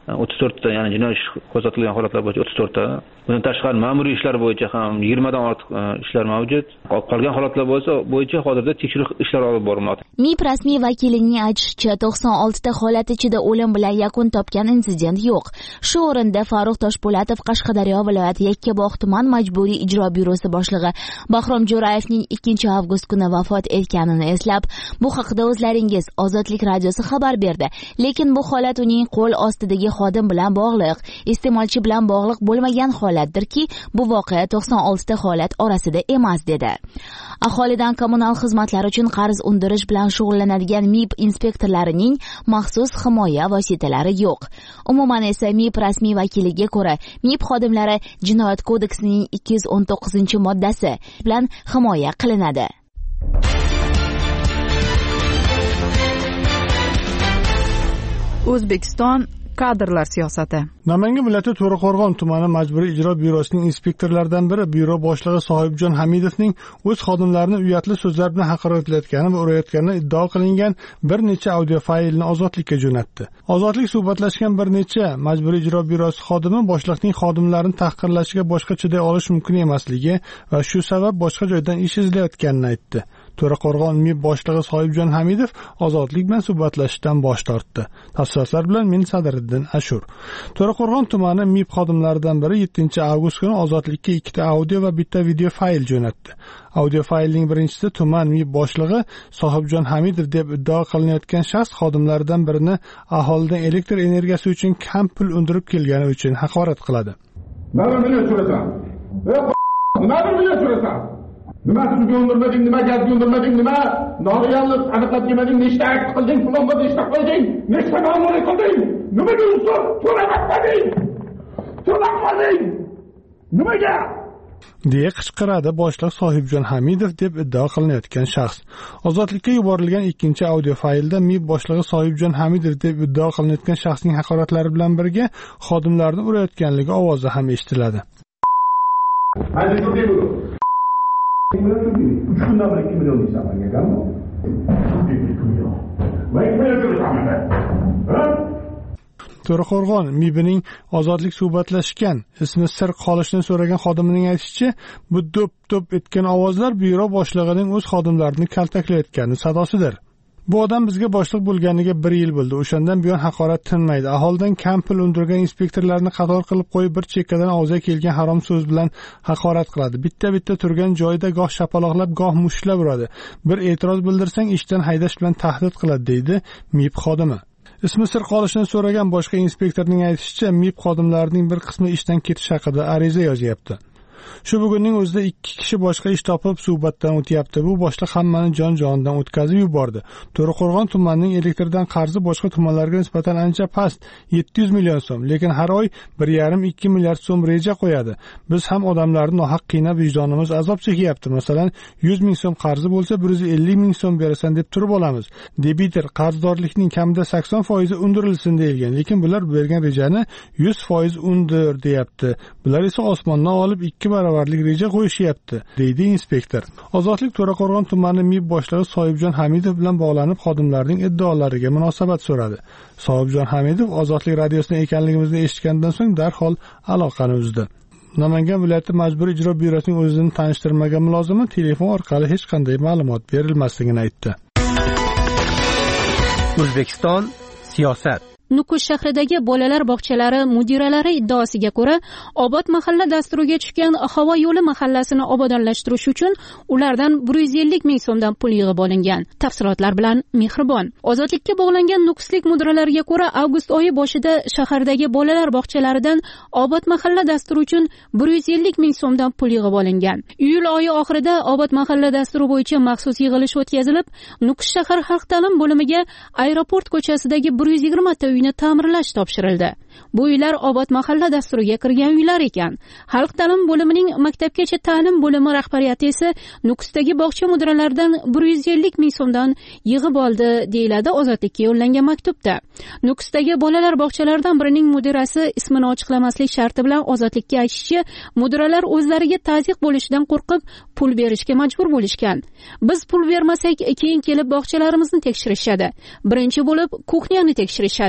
S10: o'ttiz to'rtta, ya'ni jinoiy ish qo'zg'atilgan holatlar bo'yicha o'ttiz to'rtta. Bundan tashqari ma'muriy ishlar bo'yicha ham yigirmadan ortiq ishlar mavjud. Qolgan holatlar bo'lsa bo'yicha hozirda tekshiruv ishlari olib borilmoqda.
S8: MIB rasmiy vakilining aytishicha, to'qson oltita holat ichida o'lim bilan yakun topgan insident yo'q. Shu o'rinda Farruh Toshpo'latov Qashqadaryo viloyati Yakkabog' tuman majburiy ijro byurosi boshlig'i Bahrom Jo'rayevning ikkinchi avgust kuni vafot etganini eslab, bu haqida o'zlaringiz Ozodlik radiosi xabar berdi. Lekin bu holat uning qo'l ostidagi xodim bilan bog'liq, iste'molchi bilan bog'liq bo'lmagan holatdirki, bu voqea to'qson oltita holat orasida emas dedi. Aholidan kommunal xizmatlar uchun qarz undirish bilan shug'ullanadigan MIB inspektorlarining maxsus himoya vositalari yo'q. Umuman esa MIB rasmiy vakiliga ko'ra, MIB xodimlari Jinoyat kodeksining ikki yuz o'n to'qqizinchi moddasi bilan himoya qilinadi.
S3: O'zbekiston kadrlar siyosati.
S1: Namangan viloyati To'raqo'rg'on tumani majburiy ijro byurosining inspektorlaridan biri byuro boshlig'i Sohibjon Hamidovning o'z xodimlarini uyatli so'zlar bilan haqoratlayotgani va urayotgani iddao qilingan bir necha audio faylni Ozodlikka jo'natdi. Ozodlik suhbatlashgan bir necha majburiy ijro byurosi xodimi boshliqning xodimlarini tahqirlashiga boshqa chiday olish mumkin emasligi va shu sabab boshqa joydan ish izlayotganini aytdi. To'raqo'rg'on MIB boshlig'i Sohibjon Hamidov Ozodlik bilan suhbatlashishdan bosh tortdi. Tafsilotlar bilan men Sadriddin Ashur. To'raqo'rg'on tumani MIB xodimlaridan biri yettinchi avgust kuni Ozodlikka ikkita audio va bitta video fayl jo'natdi. Audio faylning birinchisida tuman MIB boshlig'i Sohibjon Hamidov deb iddao qilinayotgan shaxs xodimlaridan birini aholidan elektr energiyasi uchun kam pul undirib kelgani uchun haqorat qiladi.
S11: Mana buni so'rasam. Mana buni so'rasam. Nima sizga undirmading, nima gazga undirmading, nima noreallik aniqlab kelmading, nechta akt qilding, falon bir nechta qilding, nechta ma'muriy qilding, nimaga uzr to'lamading? To'lamading. Nimaga?
S1: deya qichqiradi boshliq Sohibjon Hamidov deb iddao qilinayotgan shaxs. Ozodlikka yuborilgan ikkinchi audio faylda MIB boshlig'i Sohibjon Hamidov deb iddao qilinayotgan shaxsning haqoratlari bilan birga xodimlarni urayotganligi ovozi ham eshitiladi. To'raqo'rg'on MIBning Ozodlik suhbatlashgan, ismi sir qolishini so'ragan xodimining aytishicha, bu do'p-do'p etgan ovozlar byuro boshlig'ining o'z xodimlarini kaltaklayotgani sadosidir. Bu odam bizga boshliq bo'lganiga bir yil bo'ldi. O'shandan buyon haqorat tinmaydi. Aholidan kam pul undirgan inspektorlarni qator qilib qo'yib, bir chekkadan og'ziga kelgan harom so'z bilan haqorat qiladi. Bitta-bitta turgan joyida goh shapaloqlab, goh mushlab uradi. Bir e'tiroz bildirsang, ishdan haydash bilan tahdid qiladi, deydi MIB xodimi. Ismi sir qolishini so'ragan boshqa inspektorning aytishicha, MIB xodimlarining bir qismi ishdan ketish haqida ariza yozyapti. Shu bugunning o'zida ikki kishi boshqa ish topib suhbatdan o'tyapti. Bu boshliq hammani jon-jonidan o'tkazib yubordi. To'raqo'rg'on tumanining elektrdan qarzi boshqa tumanlarga nisbatan ancha past, yetti yuz million so'm, lekin har oy bir yarim ikki milliard so'm reja qo'yadi. Biz ham odamlarni nohaq qiynab vijdonimiz azob chekyapti. Masalan, yuz ming so'm qarzi bo'lsa, bir yuz ellik ming so'm berasan deb turib olamiz. Debitor qarzdorlikning kamida sakson foiz undirilsin deyilgan, lekin bular bergan rejani yuz foiz undir deyapti. Bular esa osmondan olib ikki barobarlik reja qo'yishyapti, deydi inspektor. Ozodlik To'raqo'rg'on tumani MIB boshlig'i Sohibjon Hamidov bilan bog'lanib xodimlarning iddaolariga munosabat so'radi. Sohibjon Hamidov Ozodlik radiosida ekanligimizni eshitgandan so'ng darhol aloqani uzdi. Namangan viloyati majburiy ijro byurosining o'zini tanishtirmagan mulozimi telefon orqali hech qanday ma'lumot berilmasligini aytdi.
S12: O'zbekiston siyosat.
S13: Nukus shahridagi bolalar bog'chalari mudiralari iddaosiga ko'ra, Obod mahalla dasturiga tushgan havo yo'li mahallasini obodonlashtirish uchun ulardan bir yuz ellik ming so'mdan pul yig'ib olingan. Tafsilotlar bilan Mehribon. Ozodlikka bog'langan nukuslik mudiralariga ko'ra, avgust oyi boshida shahardagi bolalar bog'chalaridan Obod mahalla dasturi uchun bir yuz ellik ming so'mdan pul yig'ib olingan. Iyul oyi oxirida Obod mahalla dasturi bo'yicha maxsus yig'ilish o'tkazilib, Nukus shahar xalq ta'lim bo'limiga aeroport ko'chasidagi bir yuz yigirma ta uyni ta'mirlash topshirildi. Bu uylar Obod mahalla dasturiga kirgan uylar ekan. Xalq ta'lim bo'limining maktabgacha ta'lim bo'limi rahbariyati esa Nukusdagi bog'cha mudiralaridan bir yuz ellik ming so'mdan yig'ib oldi, deyiladi Ozodlikka yo'llangan maktubda. Nukusdagi bolalar bog'chalaridan birining mudirasi ismini ochiqlamaslik sharti bilan Ozodlikka aytishicha, mudiralar o'zlariga tazyiq bo'lishidan qo'rqib pul berishga majbur bo'lishgan. Biz pul bermasak, keyin kelib bog'chalarimizni tekshirishadi. Birinchi bo'lib kuxnyani tekshirishadi.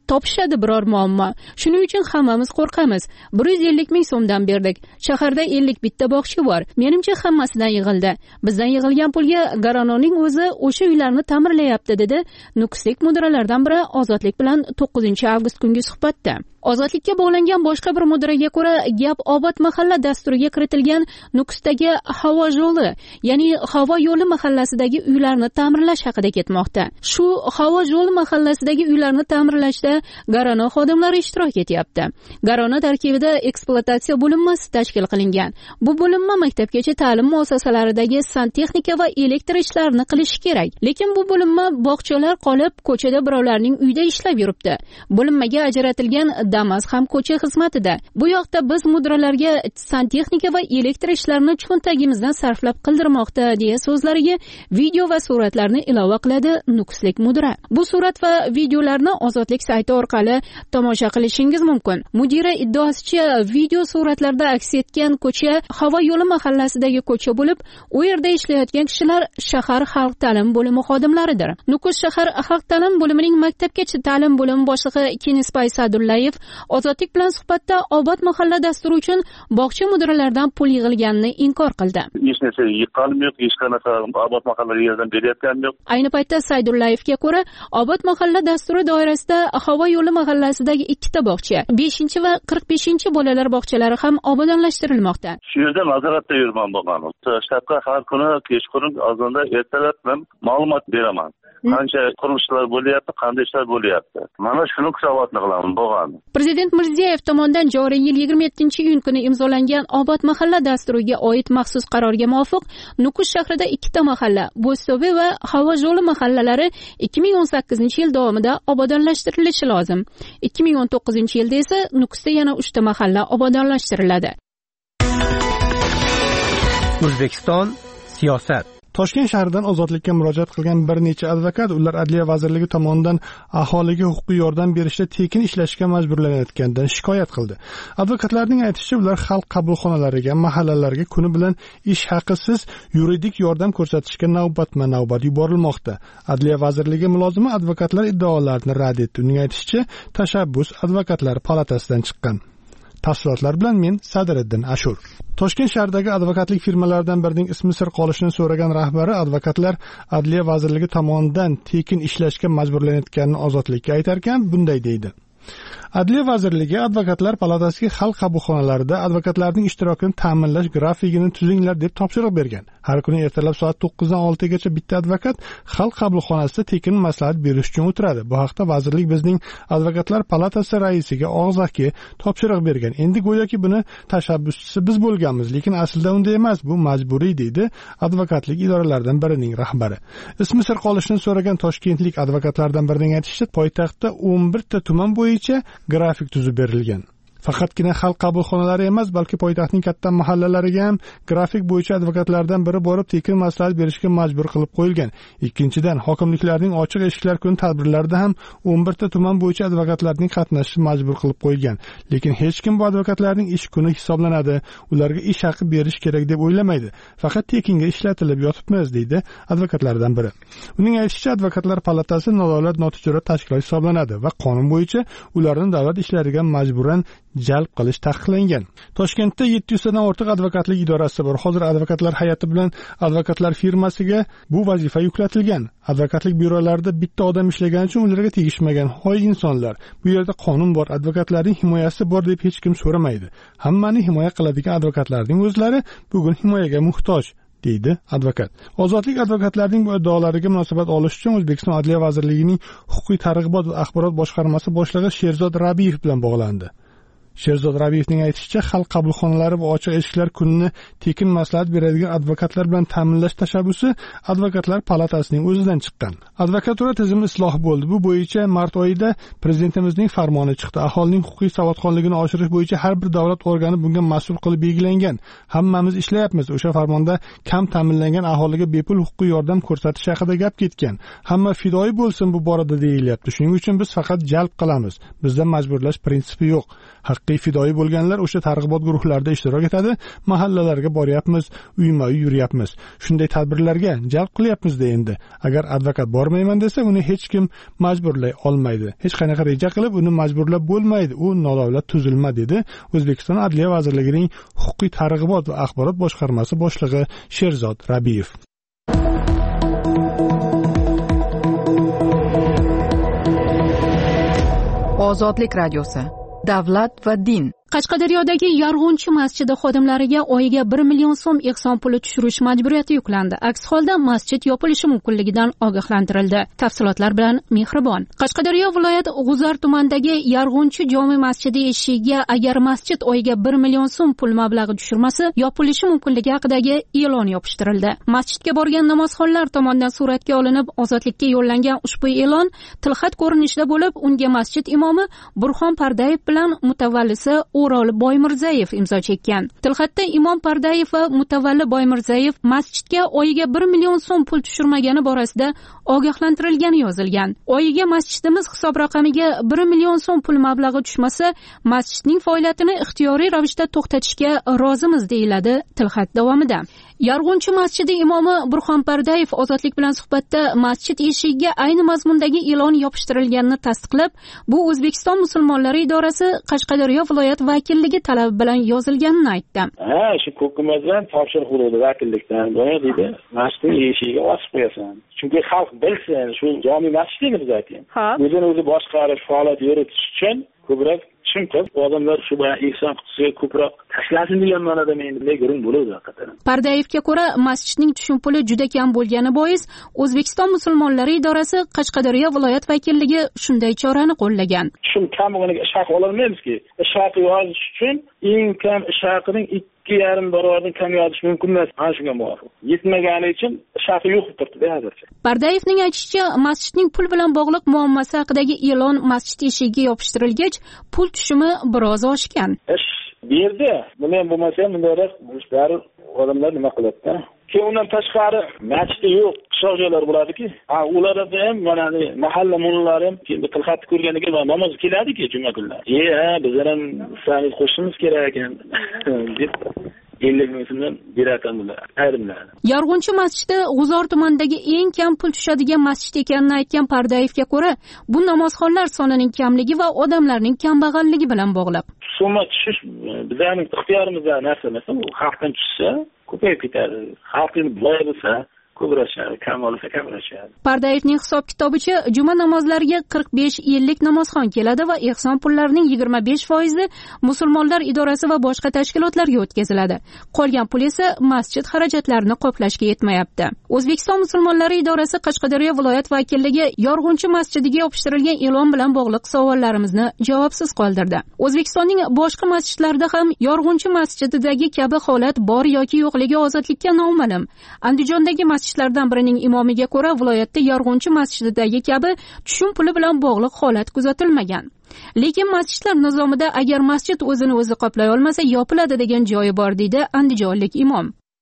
S13: topishadi biror muammo. Shuning uchun hammamiz qo'rqamiz. bir yuz ellik ming so'mdan berdik. Shaharda ellik bitta bog'cha bor. Menimcha hammasidan yig'ildi. Bizdan yig'ilgan pulga Garanoning o'zi o'sha uylarni ta'mirlayapti, dedi Nukuslik mudiralardan biri Ozodlik bilan to'qqizinchi avgust kungi suhbatda. Ozodlikka bog'langan boshqa bir mudiraga ko'ra, gap Obod mahalla dasturiga kiritilgan Nukusdagi havo yo'li, ya'ni havo yo'li mahallasidagi uylarni ta'mirlash haqida ketmoqda. Shu havo yo'li mahallasidagi uylarni ta'mirlashda Garano xodimlari ishtirok etyapti. Garano tarkibida ekspluatatsiya bo'linmasi tashkil qilingan. Bu bo'linma maktabgacha ta'lim muassasalaridagi santexnika va elektr ishlarini qilishi kerak. Lekin bu bo'linma bog'chalar qolib, ko'chada birovlarning uyida ishlab yuribdi. Bo'linmaga ajratilgan Damas ham ko'cha xizmatida. Bu yoqda biz mudiralarga santexnika va elektr ishlarini cho'ntagimizdan sarflab qildirmoqda, deya so'zlariga video va suratlarni ilova qiladi Nukuslik mudira. Bu surat va videolarni Ozodlik sayti orqali tomosha qilishingiz mumkin. Mudira iddaosicha, video suratlarda aks etgan ko'cha havo yo'li mahallasidagi ko'cha bo'lib, u yerda ishlayotgan kishilar shahar xalq ta'lim bo'limi xodimlaridir. Nukus shahar xalq ta'lim bo'limining maktabgacha ta'lim bo'limi boshlig'i Kenispay Sadullayev Ozodlik bilan suhbatda Obod mahalla dasturi uchun bog'cha mudiralaridan pul yig'ilganini inkor qildi.
S14: Hech narsa yiqqanim yo'q, hech qanaqa Obod mahallaga yerdan berayotganim yo'q.
S13: Ayni paytda Saydullayevga ko'ra, Obod mahalla dasturi doirasida havo yo'li mahallasidagi ikkita bog'cha, beshinchi va qirq beshinchi bolalar bog'chalari ham obodonlashtirilmoqda.
S14: Shu yerda nazoratda yurman bo'lgan. Shtatga har kuni kechqurun ozonda ertalab men ma'lumot beraman. Qancha qurilishlar bo'lyapti, qanday ishlar bo'lyapti. Mana shuni hisobotni qilaman bo'lgan.
S13: Prezident Mirziyoyev tomonidan joriy yil yigirma yettinchi iyun kuni imzolangan Obod mahalla dasturiga oid maxsus qarorga muvofiq Nukus shahrida ikkita mahalla, Bo'zto'be va Havo yo'li mahallalari ikki ming o'n sakkizinchi yil davomida obodonlashtirilishi lozim. ikki ming o'n to'qqizinchi yilda esa Nukusda yana uchta mahalla obodonlashtiriladi.
S12: O'zbekiston siyosat.
S1: Toshkent shahridan Ozodlikka murojaat qilgan bir necha advokat ular Adliya vazirligi tomonidan aholiga huquqiy yordam berishda tekin ishlashga majburlanayotganidan shikoyat qildi. Advokatlarning aytishicha, ular xalq qabulxonalariga, mahallalarga kuni bilan ish haqisiz yuridik yordam ko'rsatishga navbatma-navbat yuborilmoqda. Adliya vazirligi mulozimi advokatlar iddaolarini rad etdi. Uning aytishicha, tashabbus advokatlar palatasidan chiqqan. Tafsilotlar bilan men Sadiriddin Ashur. Toshkent shahridagi advokatlik firmalaridan birining ismi sir qolishini so'ragan rahbari advokatlar Adliya vazirligi tomonidan tekin ishlashga majburlanayotganini Ozodlikka aytar ekan, bunday deydi. Adliya vazirligi advokatlar palatasiga xalq qabulxonalarida advokatlarning ishtirokini ta'minlash grafikini tuzinglar deb topshiriq bergan. Har kuni ertalab soat to'qqizdan oltigacha bitta advokat xalq qabulxonasida tekin maslahat berish uchun o'tiradi. Bu haqda vazirlik bizning advokatlar palatasi raisiga og'zaki topshiriq bergan. Endi go'yoki buni tashabbuschisi biz bo'lganmiz, lekin aslida unday emas, bu majburiy, deydi advokatlik idoralaridan birining rahbari. Ismi sir qolishini so'ragan toshkentlik advokatlardan birining aytishicha, poytaxtda o'n birta tuman bo'yicha grafik tuzib berilgan. Faqatgina xalq qabulxonalari emas, balki poytaxtning katta mahallalariga ham grafik bo'yicha advokatlardan biri borib tekin maslahat berishga majbur qilib qo'yilgan. Ikkinchidan, hokimliklarning ochiq eshiklar kuni tadbirlarida ham o'n birta tuman bo'yicha advokatlarning qatnashishi majbur qilib qo'yilgan. Lekin hech kim bu advokatlarning ish kuni hisoblanadi, ularga ish haqi berish kerak deb o'ylamaydi. Faqat tekinga ishlatilib yotibmiz, deydi advokatlardan biri. Uning aytishicha, advokatlar palatasi nodavlat notijorat tashkilot hisoblanadi va qonun bo'yicha ularni davlat ishlariga majburan jalb qilish taqiqlangan. Toshkentda yetti yuz dan ortiq advokatlik idorasi bor. Hozir advokatlar hay'ati bilan advokatlar firmasiga bu vazifa yuklatilgan. Advokatlik byurolarida bitta odam ishlagani uchun ularga tegishmagan hoy insonlar. Bu yerda qonun bor, advokatlarning himoyasi bor deb hech kim so'ramaydi. Hammani himoya qiladigan advokatlarning o'zlari bugun himoyaga muhtoj, deydi advokat. Ozodlik advokatlarning bu iddaolariga munosabat olish uchun O'zbekiston Adliya vazirligining huquqiy targ'ibot va axborot boshqarmasi boshlig'i Sherzod Rabiyev bilan bog'landi. Sherzod Rabiyevning aytishicha, xalq qabulxonalari va ochiq eshiklar kunini tekin maslahat beradigan advokatlar bilan ta'minlash tashabbusi advokatlar palatasining o'zidan chiqqan. Advokatura tizimi isloh bo'ldi. Bu bo'yicha mart oyida prezidentimizning farmoni chiqdi. Aholining huquqiy savodxonligini oshirish bo'yicha har bir davlat organi bunga mas'ul qilib belgilangan. Hammamiz ishlayapmiz. O'sha farmonda kam ta'minlangan aholiga bepul huquqiy yordam ko'rsatish haqida gap ketgan. Hamma fidoyi bo'lsin bu borada deyilyapti. Shuning uchun biz faqat jalb qilamiz. Bizda majburlash prinsipi yo'q. Haqqa haqiqiy fidoyi bo'lganlar o'sha targ'ibot guruhlarida ishtirok etadi, mahallalarga boryapmiz, uyma-uy yuryapmiz. Shunday tadbirlarga jalb qilyapmiz-da endi. Agar advokat bormayman desa, uni hech kim majburlay olmaydi. Hech qanaqa reja qilib uni majburlab bo'lmaydi. U nodavlat tuzilma dedi O'zbekiston Adliya vazirligining huquqiy targ'ibot va axborot boshqarmasi boshlig'i Sherzod Rabiyev.
S3: Ozodlik radiosi. Davlat va din.
S13: Qashqadaryodagi Yarg'unchi masjidi xodimlariga oyiga bir million so'm ehson puli tushirish majburiyati yuklandi. Aks holda masjid yopilishi mumkinligidan ogohlantirildi. Tafsilotlar bilan Mehribon. Qashqadaryo viloyati G'uzar tumanidagi Yarg'unchi jome masjidi eshigiga agar masjid oyiga bir million so'm pul mablag'i tushirmasi, yopilishi mumkinligi haqidagi e'lon yopishtirildi. Masjidga borgan namozxonlar tomonidan suratga olinib, ozodlikka yo'llangan ushbu e'lon tilxat ko'rinishida bo'lib, unga masjid imomi Burxon Pardayev bilan mutavallisi O'rol Boymirzayev imzo chekkan. Tilxatda Imom Pardayev va mutavalli Boymirzayev masjidga oyiga bir million so'm pul tushirmagani borasida ogohlantirilgani yozilgan. Oyiga masjidimiz hisob raqamiga bir million so'm pul mablag'i tushmasa, masjidning faoliyatini ixtiyoriy ravishda to'xtatishga rozimiz deyiladi tilxat davomida. Yarg'unchi masjidi imomi Burxon Pardayev ozodlik bilan suhbatda masjid eshigiga ayni mazmundagi e'lon yopishtirilganini tasdiqlab, bu O'zbekiston musulmonlari idorasi Qashqadaryo viloyat vakilligi talabi bilan yozilganini aytdi.
S15: Ha, shu hukumatdan topshiriq bo'ldi vakillikdan. Buni deydi, masjidning eshigiga osib qo'yasan. Chunki xalq bilsin, shu jome masjidini biz aytaylik. O'zini o'zi boshqarish, faoliyat yuritish uchun ko'proq tushunib, odamlar shu bilan ehson qutisiga ko'proq tashlasin degan ma'noda men bunday guruh bo'ladi haqiqatan.
S13: Pardayevga ko'ra, masjidning tushum puli juda kam bo'lgani bois, O'zbekiston musulmonlari idorasi Qashqadaryo viloyat vakilligi shunday chorani qo'llagan.
S15: Tushum kam bo'lganiga ish haqi ololmaymiz-ki. Ish haqi yozish uchun eng kam ish haqining ikki yarim barobardan kam yozish mumkin emas. Ana shunga muvofiq. Yetmagani uchun ish haqi yo'q deb turibdi hozircha.
S13: Pardayevning aytishicha, masjidning pul bilan bog'liq muammosi haqidagi e'lon masjid eshigiga yopishtirilgach, pul tushumi biroz oshgan.
S15: Ish berdi. Buni ham bo'lmasa ham bunday ishlar odamlar nima qiladi-da? Keyin undan tashqari masjid yo'q, qishloq joylar bo'ladiki, ha ularda ham mana mahalla mo'minlari ham keyin bu tilxatni ko'rganiga namoz keladi-ki juma kunlari. E, ha, bizlar ham sizlarni qo'shishimiz kerak ekan deb ellik ming so'mdan beradilar, ayrimlar.
S13: Yarg'unchi masjidi G'uzor tumanidagi eng kam pul tushadigan masjid ekanini aytgan Pardayevga ko'ra, bu namozxonlar sonining kamligi va odamlarning kambag'alligi bilan bog'liq.
S15: Summa tushish bizning ixtiyorimizda narsa emas, u xalqdan tushsa ko'payib ketadi. Xalqning boy bo'lsa ko'prashadi, kam bo'lsa kamrashadi.
S13: Pardayevning hisob kitobicha juma namozlariga qirq besh ellik namozxon keladi va ehson pullarining yigirma besh foizi musulmonlar idorasi va boshqa tashkilotlarga o'tkaziladi. Qolgan pul esa masjid xarajatlarini qoplashga yetmayapti. O'zbekiston musulmonlari idorasi Qashqadaryo viloyat vakilligi Yarg'unchi masjidiga yopishtirilgan e'lon bilan bog'liq savollarimizni javobsiz qoldirdi. O'zbekistonning boshqa masjidlarida ham Yarg'unchi masjididagi kabi holat bor yoki yo'qligi ozodlikka noma'lum. Andijondagi masjidlardan birining imomiga ko'ra, viloyatda Yarg'unchi masjididagi kabi tushum puli bilan bog'liq holat kuzatilmagan. Lekin masjidlar nizomida agar masjid o'zini o'zi qoplay olmasa yopiladi degan joyi bor, deydi andijonlik imom.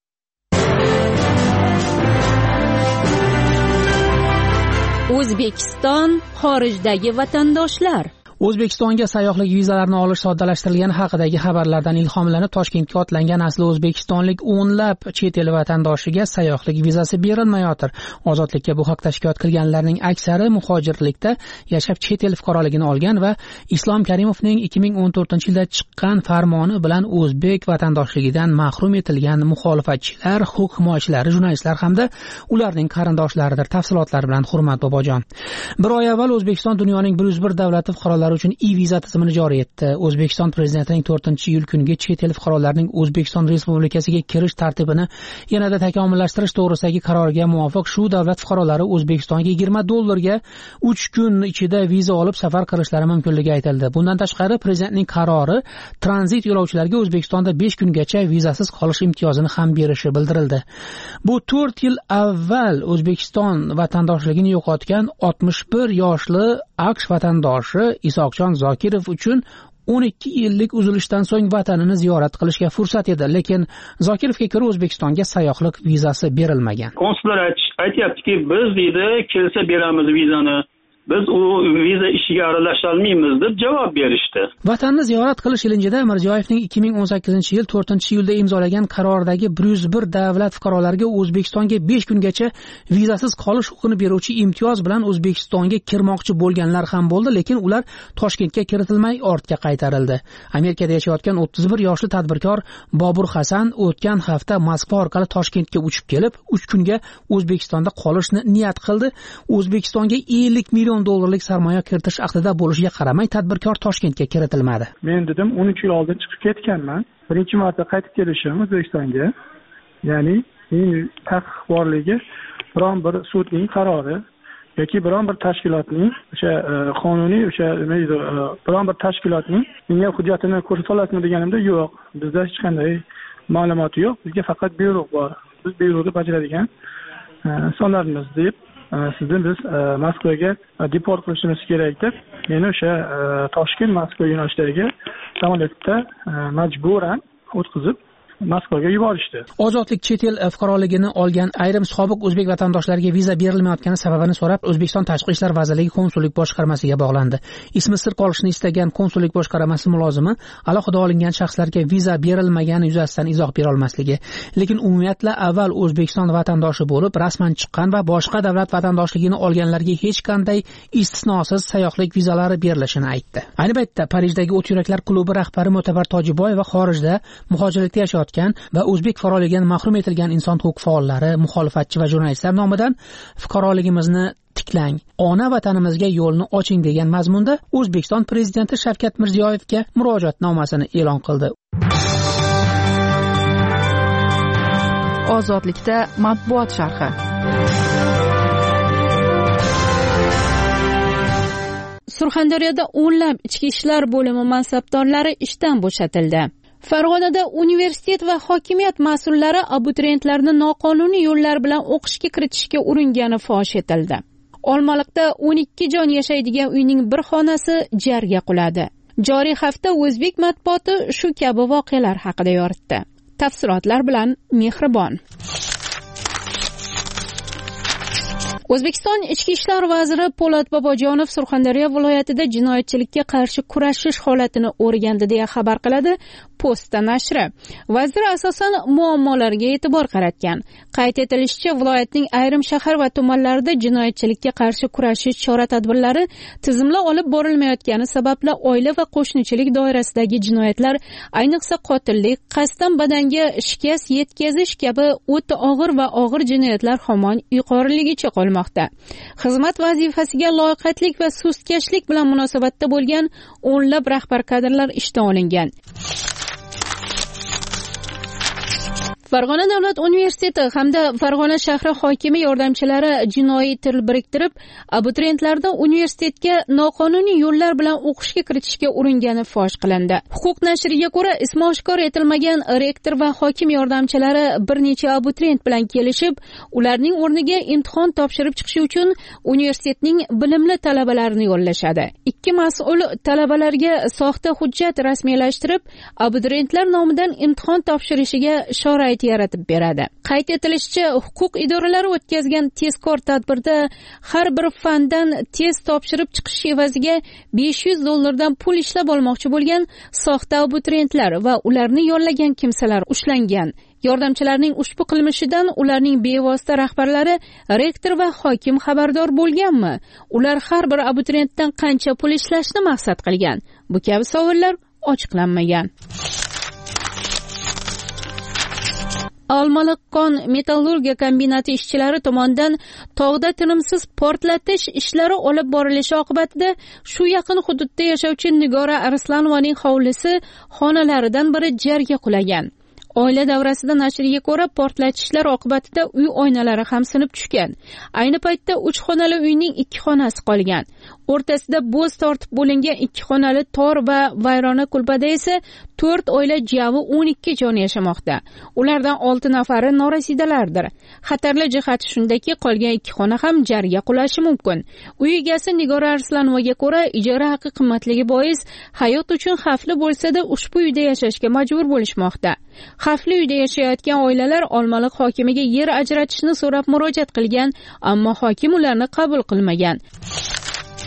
S13: O'zbekiston xorijdagi vatandoshlar.
S2: O'zbekistonga sayyohlik vizalarini olish soddalashtirilgani haqidagi xabarlardan ilhomlanib Toshkentga otlangan asli o'zbekistonlik o'nlab chet el vatandoshiga sayyohlik vizasi berilmayotir. Ozodlikka bu haqda shikoyat qilganlarning aksari muhojirlikda yashab chet el fuqaroligini olgan va Islom Karimovning ikki ming o'n to'rtinchi yilda chiqqan farmoni bilan o'zbek vatandoshligidan mahrum etilgan muxolifatchilar, huquq himoyachilari, jurnalistlar hamda ularning qarindoshlaridir. Tafsilotlar bilan Hurmat Bobojon. Bir oy avval O'zbekiston dunyoning bir yuz bir davlati fuqarolari uchun e-viza tizimini joriy etdi. O'zbekiston prezidentining to'rtinchi iyul kuniga chet el fuqarolarining O'zbekiston Respublikasiga kirish tartibini yanada takomillashtirish to'g'risidagi qaroriga muvofiq shu davlat fuqarolari O'zbekistonga yigirma dollarga uch kun ichida viza olib safar qilishlari mumkinligi aytildi. Bundan tashqari prezidentning qarori tranzit yo'lovchilarga O'zbekistonda besh kungacha vizasiz qolish imtiyozini ham berishi bildirildi. Bu to'rt yil avval O'zbekiston vatandoshligini yo'qotgan oltmish bir yoshli AQSh vatandoshi Isoqjon Zokirov uchun o'n ikki yillik uzilishdan so'ng vatanini ziyorat qilishga fursat edi, lekin Zokirovga ko'ra O'zbekistonga sayyohlik vizasi berilmagan.
S16: Konsullar aytyaptiki, biz deydi, kelsa beramiz vizani. biz u viza ishiga aralasholmaymiz deb javob berishdi.
S2: Vatanni ziyorat qilish ilinjida Mirziyoyevning ikki ming o'n sakkizinchi yil to'rtinchi iyulda imzolagan qaroridagi bir yuz bir davlat fuqarolariga O'zbekistonga besh kungacha vizasiz qolish huquqini beruvchi imtiyoz bilan O'zbekistonga kirmoqchi bo'lganlar ham bo'ldi, lekin ular Toshkentga kiritilmay ortga qaytarildi. Amerikada yashayotgan o'ttiz bir yoshli tadbirkor Bobur Hasan o'tgan hafta Moskva orqali Toshkentga uchib kelib, uch kunga O'zbekistonda qolishni niyat qildi. O'zbekistonga ellik million dollarlik sarmoya kiritish aqdida bo'lishiga qaramay tadbirkor Toshkentga kiritilmadi.
S17: Men dedim o'n uch yil oldin chiqib ketganman. Birinchi marta qaytib kelishim O'zbekistonga. Ya'ni taqiq borligi biron bir sudning qarori yoki biron bir tashkilotning o'sha qonuniy o'sha nima deydi biron bir tashkilotning menga hujjatini ko'rsata olasizmi deganimda yo'q, bizda hech qanday ma'lumot yo'q, bizga faqat buyruq bor, biz buyruqni bajaradigan insonlarmiz deb sizni biz Moskvaga deport qilishimiz kerak deb meni o'sha Toshkent Moskva yo'nalishidagi samolyotda majburan o'tkazib Moskvaga yuborishdi.
S2: Ozodlik chet el fuqaroligini olgan ayrim sobiq o'zbek vatandoshlariga viza berilmayotgani sababini so'rab O'zbekiston Tashqi ishlar vazirligi konsullik boshqarmasiga bog'landi. Ismi sir qolishini istagan konsullik boshqarmasi mulozimi alohida olingan shaxslarga viza berilmagani yuzasidan izoh bera olmasligi, lekin umumiyatla avval O'zbekiston vatandoshi bo'lib rasman chiqqan va boshqa davlat vatandoshligini olganlarga hech qanday istisnosiz sayyohlik vizalari berilishini aytdi. Ayni paytda Parijdagi o't yuraklar klubi rahbari Mo'tabar Tojiboyev va xorijda muhojirlikda yashayotgan va o'zbek fuqaroligidan mahrum etilgan inson huquq faollari, muxolifatchi va jurnalistlar nomidan fuqaroligimizni tiklang, ona vatanimizga yo'lni oching degan mazmunda O'zbekiston prezidenti Shavkat Mirziyoyevga murojaatnomasini e'lon qildi.
S3: Ozodlikda matbuot sharhi.
S13: Surxondaryoda o'nlab ichki ishlar bo'limi mansabdorlari ishdan bo'shatildi. Farg'onada universitet va hokimiyat mas'ullari abituriyentlarni noqonuniy yo'llar bilan o'qishga kiritishga uringani fosh etildi. Olmaliqda o'n ikki jon yashaydigan uyning bir xonasi jarga quladi. Joriy hafta o'zbek matbuoti shu kabi voqealar haqida yoritdi. Tafsilotlar bilan Mehribon. O'zbekiston Ichki ishlar vaziri Po'lat Bobojonov Surxondaryo viloyatida jinoyatchilikka qarshi kurashish holatini o'rgandi deya xabar qiladi Posta nashri. Vazir asosan muammolarga e'tibor qaratgan. Qayd etilishicha, viloyatning ayrim shahar va tumanlarida jinoyatchilikka qarshi kurashish chora-tadbirlari tizimli olib borilmayotgani sababli oila va qo'shnichilik doirasidagi jinoyatlar, ayniqsa qotillik, qasddan badanga shikast yetkazish kabi o'ta og'ir va og'ir jinoyatlar hamon yuqoriligicha qolmoqda. Xizmat vazifasiga loyiqatlik va sustkashlik bilan munosabatda bo'lgan o'nlab rahbar kadrlar ishdan olingan. Farg'ona davlat universiteti hamda Farg'ona shahri hokimi yordamchilari jinoiy til biriktirib, abituriyentlarni universitetga noqonuniy yo'llar bilan o'qishga kiritishga uringani fosh qilindi. Huquq nashriga ko'ra, ismi oshkor etilmagan rektor va hokim yordamchilari bir necha abituriyent bilan kelishib, ularning o'rniga imtihon topshirib chiqishi uchun universitetning bilimli talabalarini yo'llashadi. Ikki mas'ul talabalarga soxta hujjat rasmiylashtirib, abituriyentlar nomidan imtihon topshirishiga sharoit yaratib beradi. Qayd etilishicha, huquq idoralari o'tkazgan tezkor tadbirda har bir fandan test topshirib chiqish evaziga besh yuz dollardan pul ishlab olmoqchi bo'lgan soxta abituriyentlar va ularni yollagan kimsalar ushlangan. Yordamchilarning ushbu qilmishidan ularning bevosita rahbarlari, rektor va hokim xabardor bo'lganmi? Ular har bir abituriyentdan qancha pul ishlashni maqsad qilgan? Bu kabi savollar ochiqlanmagan. Olmaliq kon metallurgiya kombinati ishchilari tomonidan tog'da tinimsiz portlatish ishlari olib borilishi oqibatida shu yaqin hududda yashovchi Nigora Arslonovaning hovlisi xonalaridan biri jarga qulagan. Oila davrasida nashriga ko'ra, portlatishlar oqibatida uy oynalari ham sinib tushgan. Ayni paytda uch xonali uyning ikki xonasi qolgan. O'rtasida bo'z tortib bo'lingan ikki xonali tor va vayrona kulbada esa to'rt oila jami o'n ikki jon yashamoqda. Ulardan olti nafari norasidalardir. Xatarli jihati shundaki, qolgan ikki xona ham jarga qulashi mumkin. Uy egasi Nigora Arslonovaga ko'ra, ijara haqi qimmatligi bois hayot uchun xavfli bo'lsa-da ushbu uyda yashashga majbur bo'lishmoqda. Xavfli uyda yashayotgan oilalar Olmaliq hokimiga yer ajratishni so'rab murojaat qilgan, ammo hokim ularni qabul qilmagan.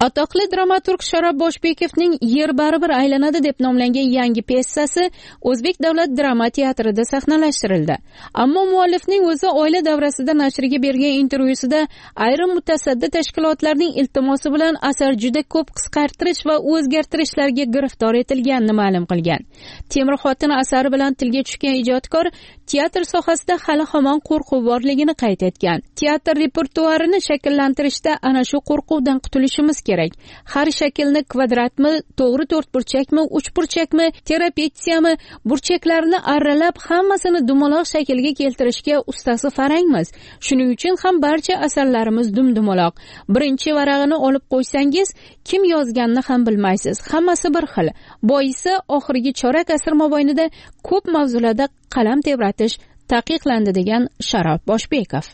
S13: Atoqli dramaturg Sharof Boshbekovning Yer baribir aylanadi deb nomlangan yangi piyesasi O'zbek davlat drama teatrida sahnalashtirildi. Ammo muallifning o'zi oila davrasida nashriga bergan intervyusida ayrim mutasaddi tashkilotlarning iltimosi bilan asar juda ko'p qisqartirish va o'zgartirishlarga giriftor etilganini ma'lum qilgan. Temir xotin asari bilan tilga tushgan ijodkor teatr sohasida hali hamon qo'rquv borligini qayd etgan. Teatr repertuarini shakllantirishda ana shu qo'rquvdan qutulishimiz kerak. Har shaklni kvadratmi, to'g'ri to'rtburchakmi, uchburchakmi, terapetsiyami, burchaklarni arralab hammasini dumaloq shaklga keltirishga ustasi farangmiz. Shuning uchun ham barcha asarlarimiz dumdumaloq. Birinchi varag'ini olib qo'ysangiz, kim yozganini ham bilmaysiz. Hammasi bir xil. Boisi oxirgi chorak asr mobaynida ko'p mavzularda qalam tebratish taqiqlandi degan Sharof Boshbekov.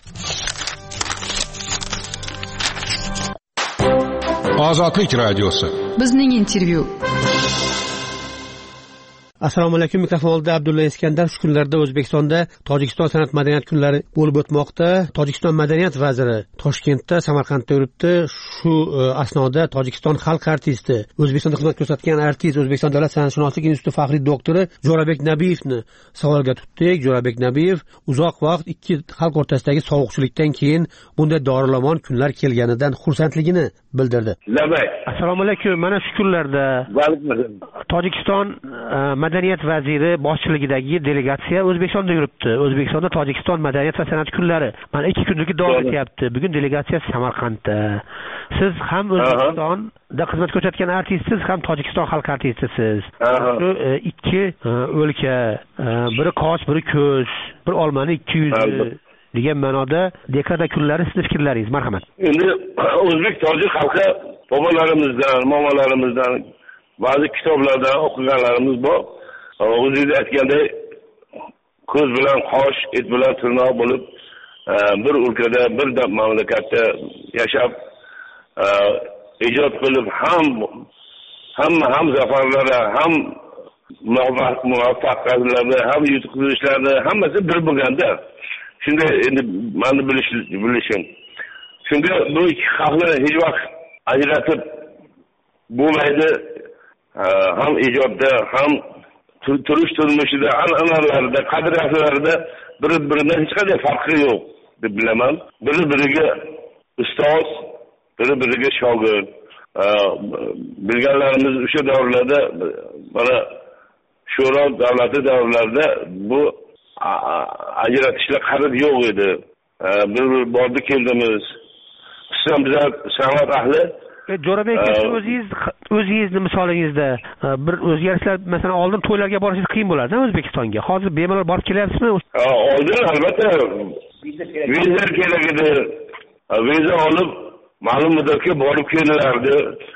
S6: Ozodlik radiosi.
S3: Bizning intervyu.
S12: Assalomu alaykum. Mikrofon oldida Abdulla Iskandar. Shu kunlarda O'zbekistonda Tojikiston san'at madaniyat kunlari bo'lib o'tmoqda. Tojikiston madaniyat vaziri Toshkentda, Samarqandda yuribdi. Shu asnoda Tojikiston xalq artisti, O'zbekistonda xizmat ko'rsatgan artist, O'zbekiston davlat san'atshunoslik instituti faxriy doktori Jo'rabek Nabiyevni savolga tutdik. Jo'rabek Nabiyev uzoq vaqt ikki xalq o'rtasidagi sovuqchilikdan keyin bunday dorilamon kunlar kelganidan xursandligini bildirdi. Assalomu alaykum. Mana shu kunlarda Tojikiston madaniyat vaziri boshchiligidagi delegatsiya O'zbekistonda yuribdi. O'zbekistonda Tojikiston madaniyat va san'at kunlari mana ikki kunlik davom etyapti. Bugun delegatsiya Samarqandda. Siz ham O'zbekistonda xizmat ko'rsatgan artistsiz, ham Tojikiston xalq artistisiz. Shu ikki o'lka, biri qosh, biri ko'z, bir olmani ikki yuzi degan ma'noda dekada kunlari siz fikrlaringiz, marhamat.
S9: Endi o'zbek tojik xalqi bobolarimizdan, momolarimizdan ba'zi kitoblardan o'qiganlarimiz bor. O'zingiz aytgandek, ko'z bilan qosh, et bilan tirnoq bo'lib, bir o'lkada, bir mamlakatda yashab, ijod qilib, ham hamma ham zafarlari, ham muvaffaqiyatlarni, ham yutuqlarni hammasi bir bo'lganda, shunda endi meni bilish bilishim. Shunga bu ikki xalqni hech vaqt ajratib bo'lmaydi. Ham ijodda, ham turish turmushida, an'analarida, qadriyatlarida bir-biridan hech qanday farqi yo'q deb bilaman. Bir-biriga ustoz, bir-biriga shogird. Bilganlarimiz o'sha davrlarda, mana sho'ro davlati davrlarida bu ajratishlar qarib yo'q edi. Bir-bir bordi keldimiz. Xususan bizlar san'at ahli
S12: Jo'rabek, o'zingiz o'zingizni misolingizda bir o'zgarishlar, masalan, oldin to'ylarga borishingiz qiyin bo'lardi O'zbekistonga. Hozir bemalol borib kelyapsizmi?
S9: Oldin albatta viza kerak edi. Viza olib ma'lum muddatga borib kelilardi.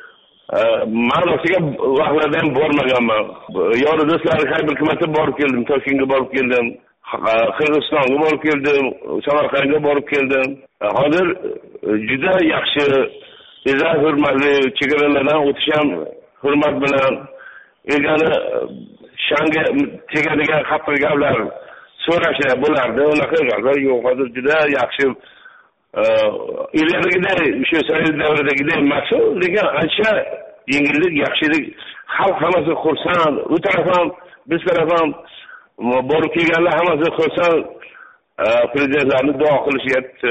S9: Men o'sha vaqtlarda ham bormaganman. Yori do'stlarim har bir kunlarda borib keldim, Toshkentga borib keldim, Qirg'izistonga borib keldim, Samarqandga borib keldim. Hozir juda yaxshi Izzat hurmatli chegaralardan o'tish ham hurmat bilan egani shanga tegadigan qattiq gaplar so'rashlar bo'lardi. Unaqa gaplar yo'q. Hozir juda yaxshi ilgarigidek, o'sha sovet davridagidek emas, lekin ancha yengillik, yaxshilik, xalq hammasi xursand. U taraf ham, biz taraf ham borib kelganlar hammasi xursand. Prezidentlarni duo qilishyapti.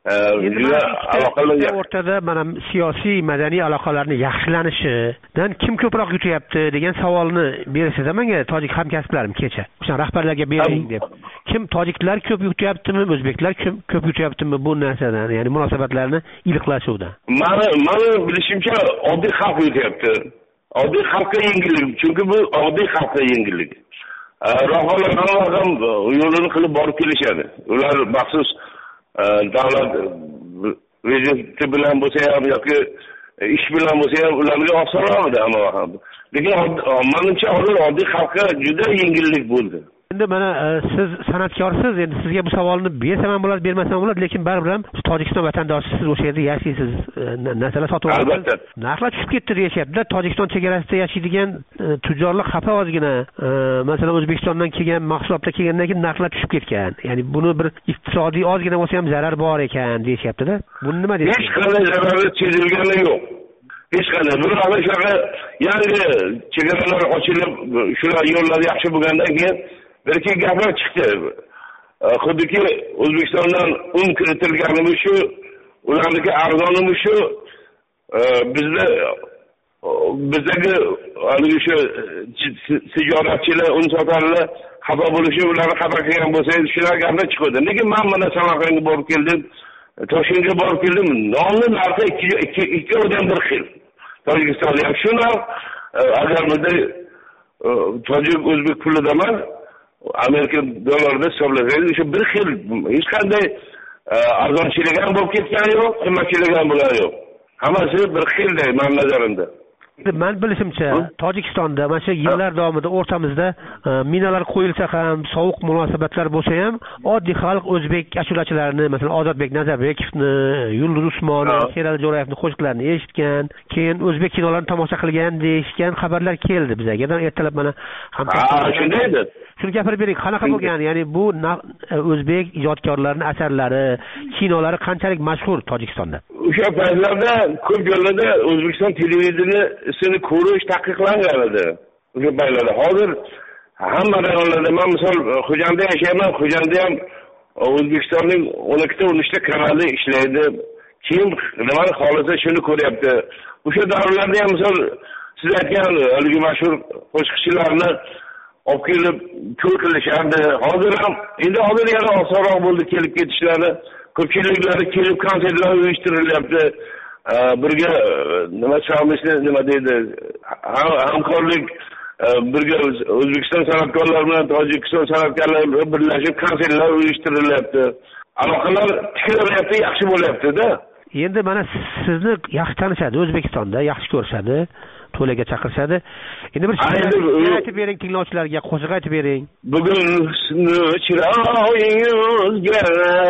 S12: O'rtada mana siyosiy madaniy aloqalarni yaxshilanishidan kim ko'proq yutyapti degan savolni berasiz menga tojik hamkasblarim kecha. O'sha rahbarlarga bering deb. Kim tojiklar ko'p yutyaptimi, o'zbeklar ko'p yutyaptimi bu narsadan, ya'ni munosabatlarni iliqlashuvdan?
S9: Meni meni bilishimcha oddiy xalq yutyapti. Oddiy xalqqa yengillik, chunki bu oddiy xalqqa yengillik. Rahbarlar ham yo'lini qilib borib kelishadi. Ular maxsus davlat rejimi bilan bo'lsa ham yoki ish bilan bo'lsa ham ularga osonroq edi hamma ham. Lekin menimcha hozir oddiy xalqqa juda yengillik bo'ldi.
S12: Endi mana siz san'atkorsiz, endi sizga bu savolni bersam ham bo'ladi, bermasam ham bo'ladi, lekin baribir ham Tojikiston vatandoshisiz, o'sha yerda yashaysiz, narsalar sotib olasiz.
S9: Albatta.
S12: Narxlar tushib ketdi deyapti-da. Tojikiston chegarasida yashaydigan tujjorlar xafa ozgina. Masalan, O'zbekistondan kelgan mahsulotlar kelgandan keyin narxlar tushib ketgan. Ya'ni buni bir iqtisodiy ozgina bo'lsa ham zarar bor ekan deyapti-da. Buni nima deysiz?
S9: Hech qanday zarari sezilgani yo'q.
S18: hech qanday bunaqa shunaqa yangi chegaralar ochilib shular yo'llar yaxshi bo'lgandan keyin bir ikki gaplar chiqdi. Xuddiki O'zbekistondan un kiritilganimi shu, ularniki arzonimi shu, bizda bizdagi haligi shu tijoratchilar, un sotarlar xafa bo'lishi, ularni xafa qilgan bo'lsa, shular gaplar chiqdi. Lekin men mana Samarqandga borib keldim, Toshkentga borib keldim. Nonni narxi ikki ikki odam bir xil. Tojikistonda ham shular, agar bunda tojik o'zbek pulida emas, Amerika dollarida hisoblasangiz, shu bir xil, hech qanday arzonchilik ham bo'lib ketgani yo'q, qimmatchilik ham bo'lgani yo'q. Hammasi bir xilday men nazarimda.
S12: Men bilishimcha, Tojikistonda mana shu yillar davomida o'rtamizda minalar qo'yilsa ham, sovuq munosabatlar bo'lsa ham, oddiy xalq o'zbek ashulachilarini, masalan, Ozodbek Nazarbekovni, Yulduz Usmonov, Sherali Jo'rayevning qo'shiqlarini eshitgan, keyin o'zbek kinolarini tomosha qilgan deyishgan xabarlar keldi bizga. Ertalab mana
S18: hamkor shunday edi.
S12: Shuni gapirib bering, qanaqa bo'lgan? Ya'ni bu o'zbek ijodkorlarining asarlari, kinolari qanchalik mashhur Tojikistonda?
S18: O'sha paytlarda ko'p joylarda O'zbekiston televizoriyasini ko'rish taqiqlangan edi. O'sha paytlarda. Hozir hamma rayonlarda, men misol Xo'jandda yashayman, Xo'janda ham O'zbekistonning o'n ikkita o'n uchta kanali ishlaydi. Kim nimani xohlasa shuni ko'ryapti. O'sha davrlarda ham misol siz aytgan haligi mashhur qo'shiqchilarni olib kelib ko'r qilishardi. Hozir ham endi hozir yana osonroq bo'ldi kelib ketishlari. Ko'pchiliklari kelib konsertlar uyushtirilyapti. Birga nima chamishni nima deydi? Hamkorlik birga O'zbekiston san'atkorlari bilan Tojikiston san'atkorlari birlashib konsertlar uyushtirilyapti. Aloqalar tiklaryapti, yaxshi bo'lyapti-da.
S12: Endi mana sizni yaxshi tanishadi, O'zbekistonda yaxshi ko'rishadi. To'laga chaqirishadi. Endi bir she'r aytib bering tinglovchilarga, qo'shiq aytib bering.
S18: Bugun chiroyingizga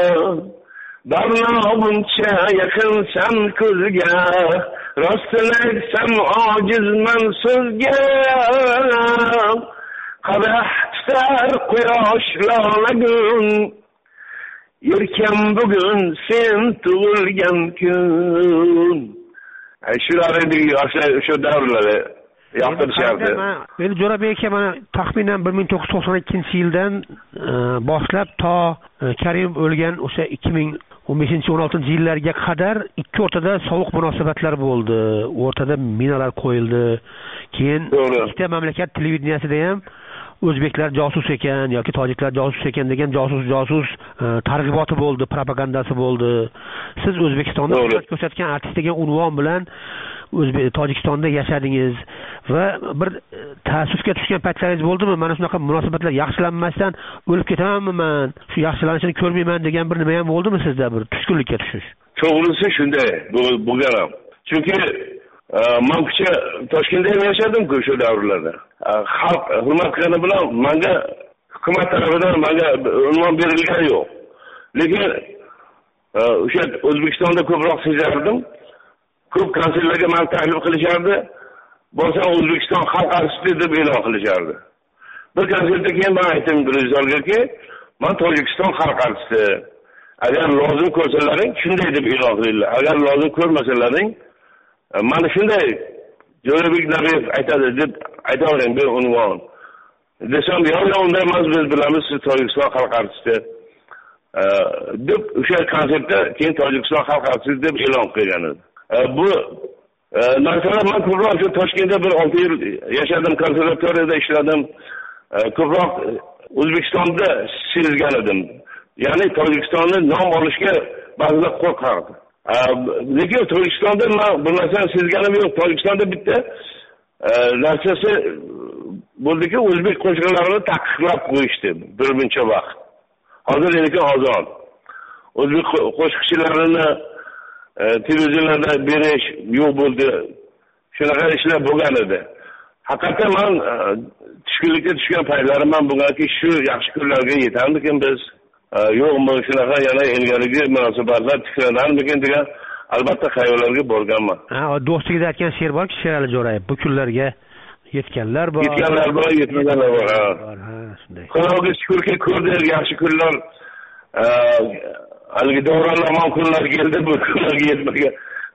S18: darnobuncha yaqinsan ko'zga, rostini aytsam ojizman so'zga. Qadah tutar quyosh lonagun, yelkam bugun sen tug'ilgan kun. Shular edi o'sha davrlarda yoqtirishardi.
S12: Endi Jo'rabek aka mana taxminan bir ming to'qqiz yuz to'qson ikkinchi yildan boshlab to Karimov o'lgan o'sha ikki ming o'n beshinchi o'n oltinchi yillarga qadar ikki o'rtada sovuq munosabatlar bo'ldi. O'rtada minalar qo'yildi. Keyin ikkita mamlakat televideniyasida ham o'zbeklar josus ekan yoki tojiklar josus ekan degan josus josus targ'iboti bo'ldi, propagandasi bo'ldi. Siz O'zbekistonda xizmat ko'rsatgan artist degan unvon bilan O'zbek Tojikistonda yashadingiz va bir ta'assufga tushgan paytlaringiz bo'ldimi? Mana shunaqa munosabatlar yaxshilanmasdan o'lib ketamanman, shu yaxshilanishini ko'rmayman degan bir nima ham bo'ldimi sizda, bir tushkunlikka tushish?
S18: To'g'risi shunday bo'lgan ham. Chunki men kecha Toshkentda ham yashadim-ku shu davrlarda. Xalq hurmat qilgani bilan menga hukumat tarafidan menga unvon berilgani yo'q. Lekin o'sha O'zbekistonda ko'proq sezardim. Ko'p konsertlarga meni taklif qilishardi. Bo'lsa O'zbekiston xalq artisti deb e'lon qilishardi. Bir konsertda keyin men aytdim rejissyorga, men Tojikiston xalq artisti. Agar lozim ko'rsalaring, shunday deb e'lon qilinglar. Agar lozim ko'rmasalaring, mana shunday Jo'rabek Nabiyev aytadi deb aytavering bir unvon. Desam, yo'q, unday emas, biz bilamiz siz Tojikiston xalq artisti. deb o'sha konsertda keyin Tojikiston xalq artisti deb e'lon qilgan edi. Bu narsalar men ko'proq shu Toshkentda bir olti yil yashadim, konservatoriyada ishladim. Ko'proq O'zbekistonda sezgan edim. Ya'ni Tojikistonni nom olishga ba'zida qo'rqardim. Lekin Tojikistonda men bu narsani sezganim yo'q. Tojikistonda bitta narsasi bo'ldiki, o'zbek qo'shiqlarini taqiqlab qo'yishdi bir muncha vaqt. Hozir lekin ozod. O'zbek qo'shiqchilarini televizorlarda berish yo'q bo'ldi. Shunaqa ishlar bo'lgan edi. Haqiqatan men tushkunlikka tushgan paytlarim men bunga shu yaxshi kunlarga yetarmikin biz? Yo'qmi shunaqa yana ilgarigi munosabatlar tiklanarmikin degan albatta xayollarga borganman.
S12: Ha, do'stligida aytgan she'r borki, Sherali Jo'rayev, bu kunlarga yetganlar bor.
S18: Yetganlar bor, yetmaganlar bor. Ha, shunday. Xudoga shukrki ko'rdik, yaxshi kunlar. Haligi davronlamon kunlar keldi, bu kunlarga yetmagan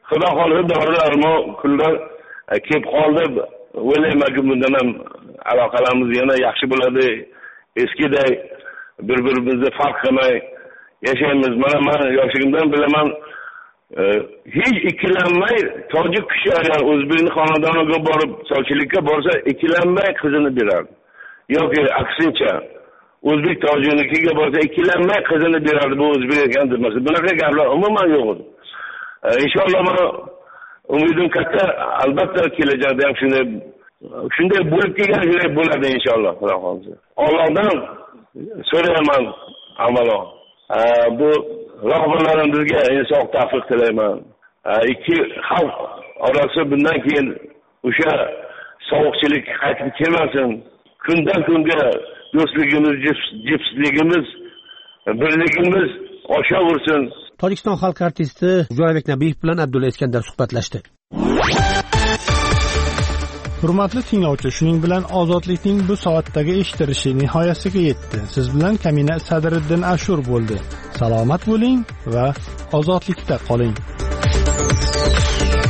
S18: xudo xohlasa dorilarmi kunlar kelib qoldi. O'ylaymanki bundan ham aloqalarimiz yana yaxshi bo'ladi. Eskiday bir-birimizni farq qilmay yashaymiz. Mana men yoshligimdan bilaman, hech ikkilanmay tojik kishilar, ya'ni o'zbekning xonadoniga borib, sovchilikka borsa ikkilanmay qizini beradi. Yoki aksincha, o'zbek tojiknikiga borsa ikkilanmay qizini beradi, bu o'zbek ekan demasa. Bunaqa gaplar umuman yo'q edi. Inshaalloh men umidim katta, albatta kelajakda ham shunday shunday bo'lib kelgan shunday bo'ladi inshaalloh, xudo xolisa. Allohdan so'rayman avvalo. Bu rahbarlarimizga insof tavfiq tilayman. Ikki xalq orasi bundan keyin o'sha sovuqchilik qaytib kelmasin. Kundan kunga do'stligimiz, jipsligimiz, birligimiz oshaversin.
S12: Tojikiston xalq artisti Jo'rabek Nabiyev bilan Abdulla Iskandar suhbatlashdi.
S1: Hurmatli tinglovchi, shuning bilan ozodlikning bu soatdagi eshitilishi nihoyasiga yetdi. Siz bilan Kamina Sadriddin Ashur bo'ldi. Salomat bo'ling va ozodlikda qoling.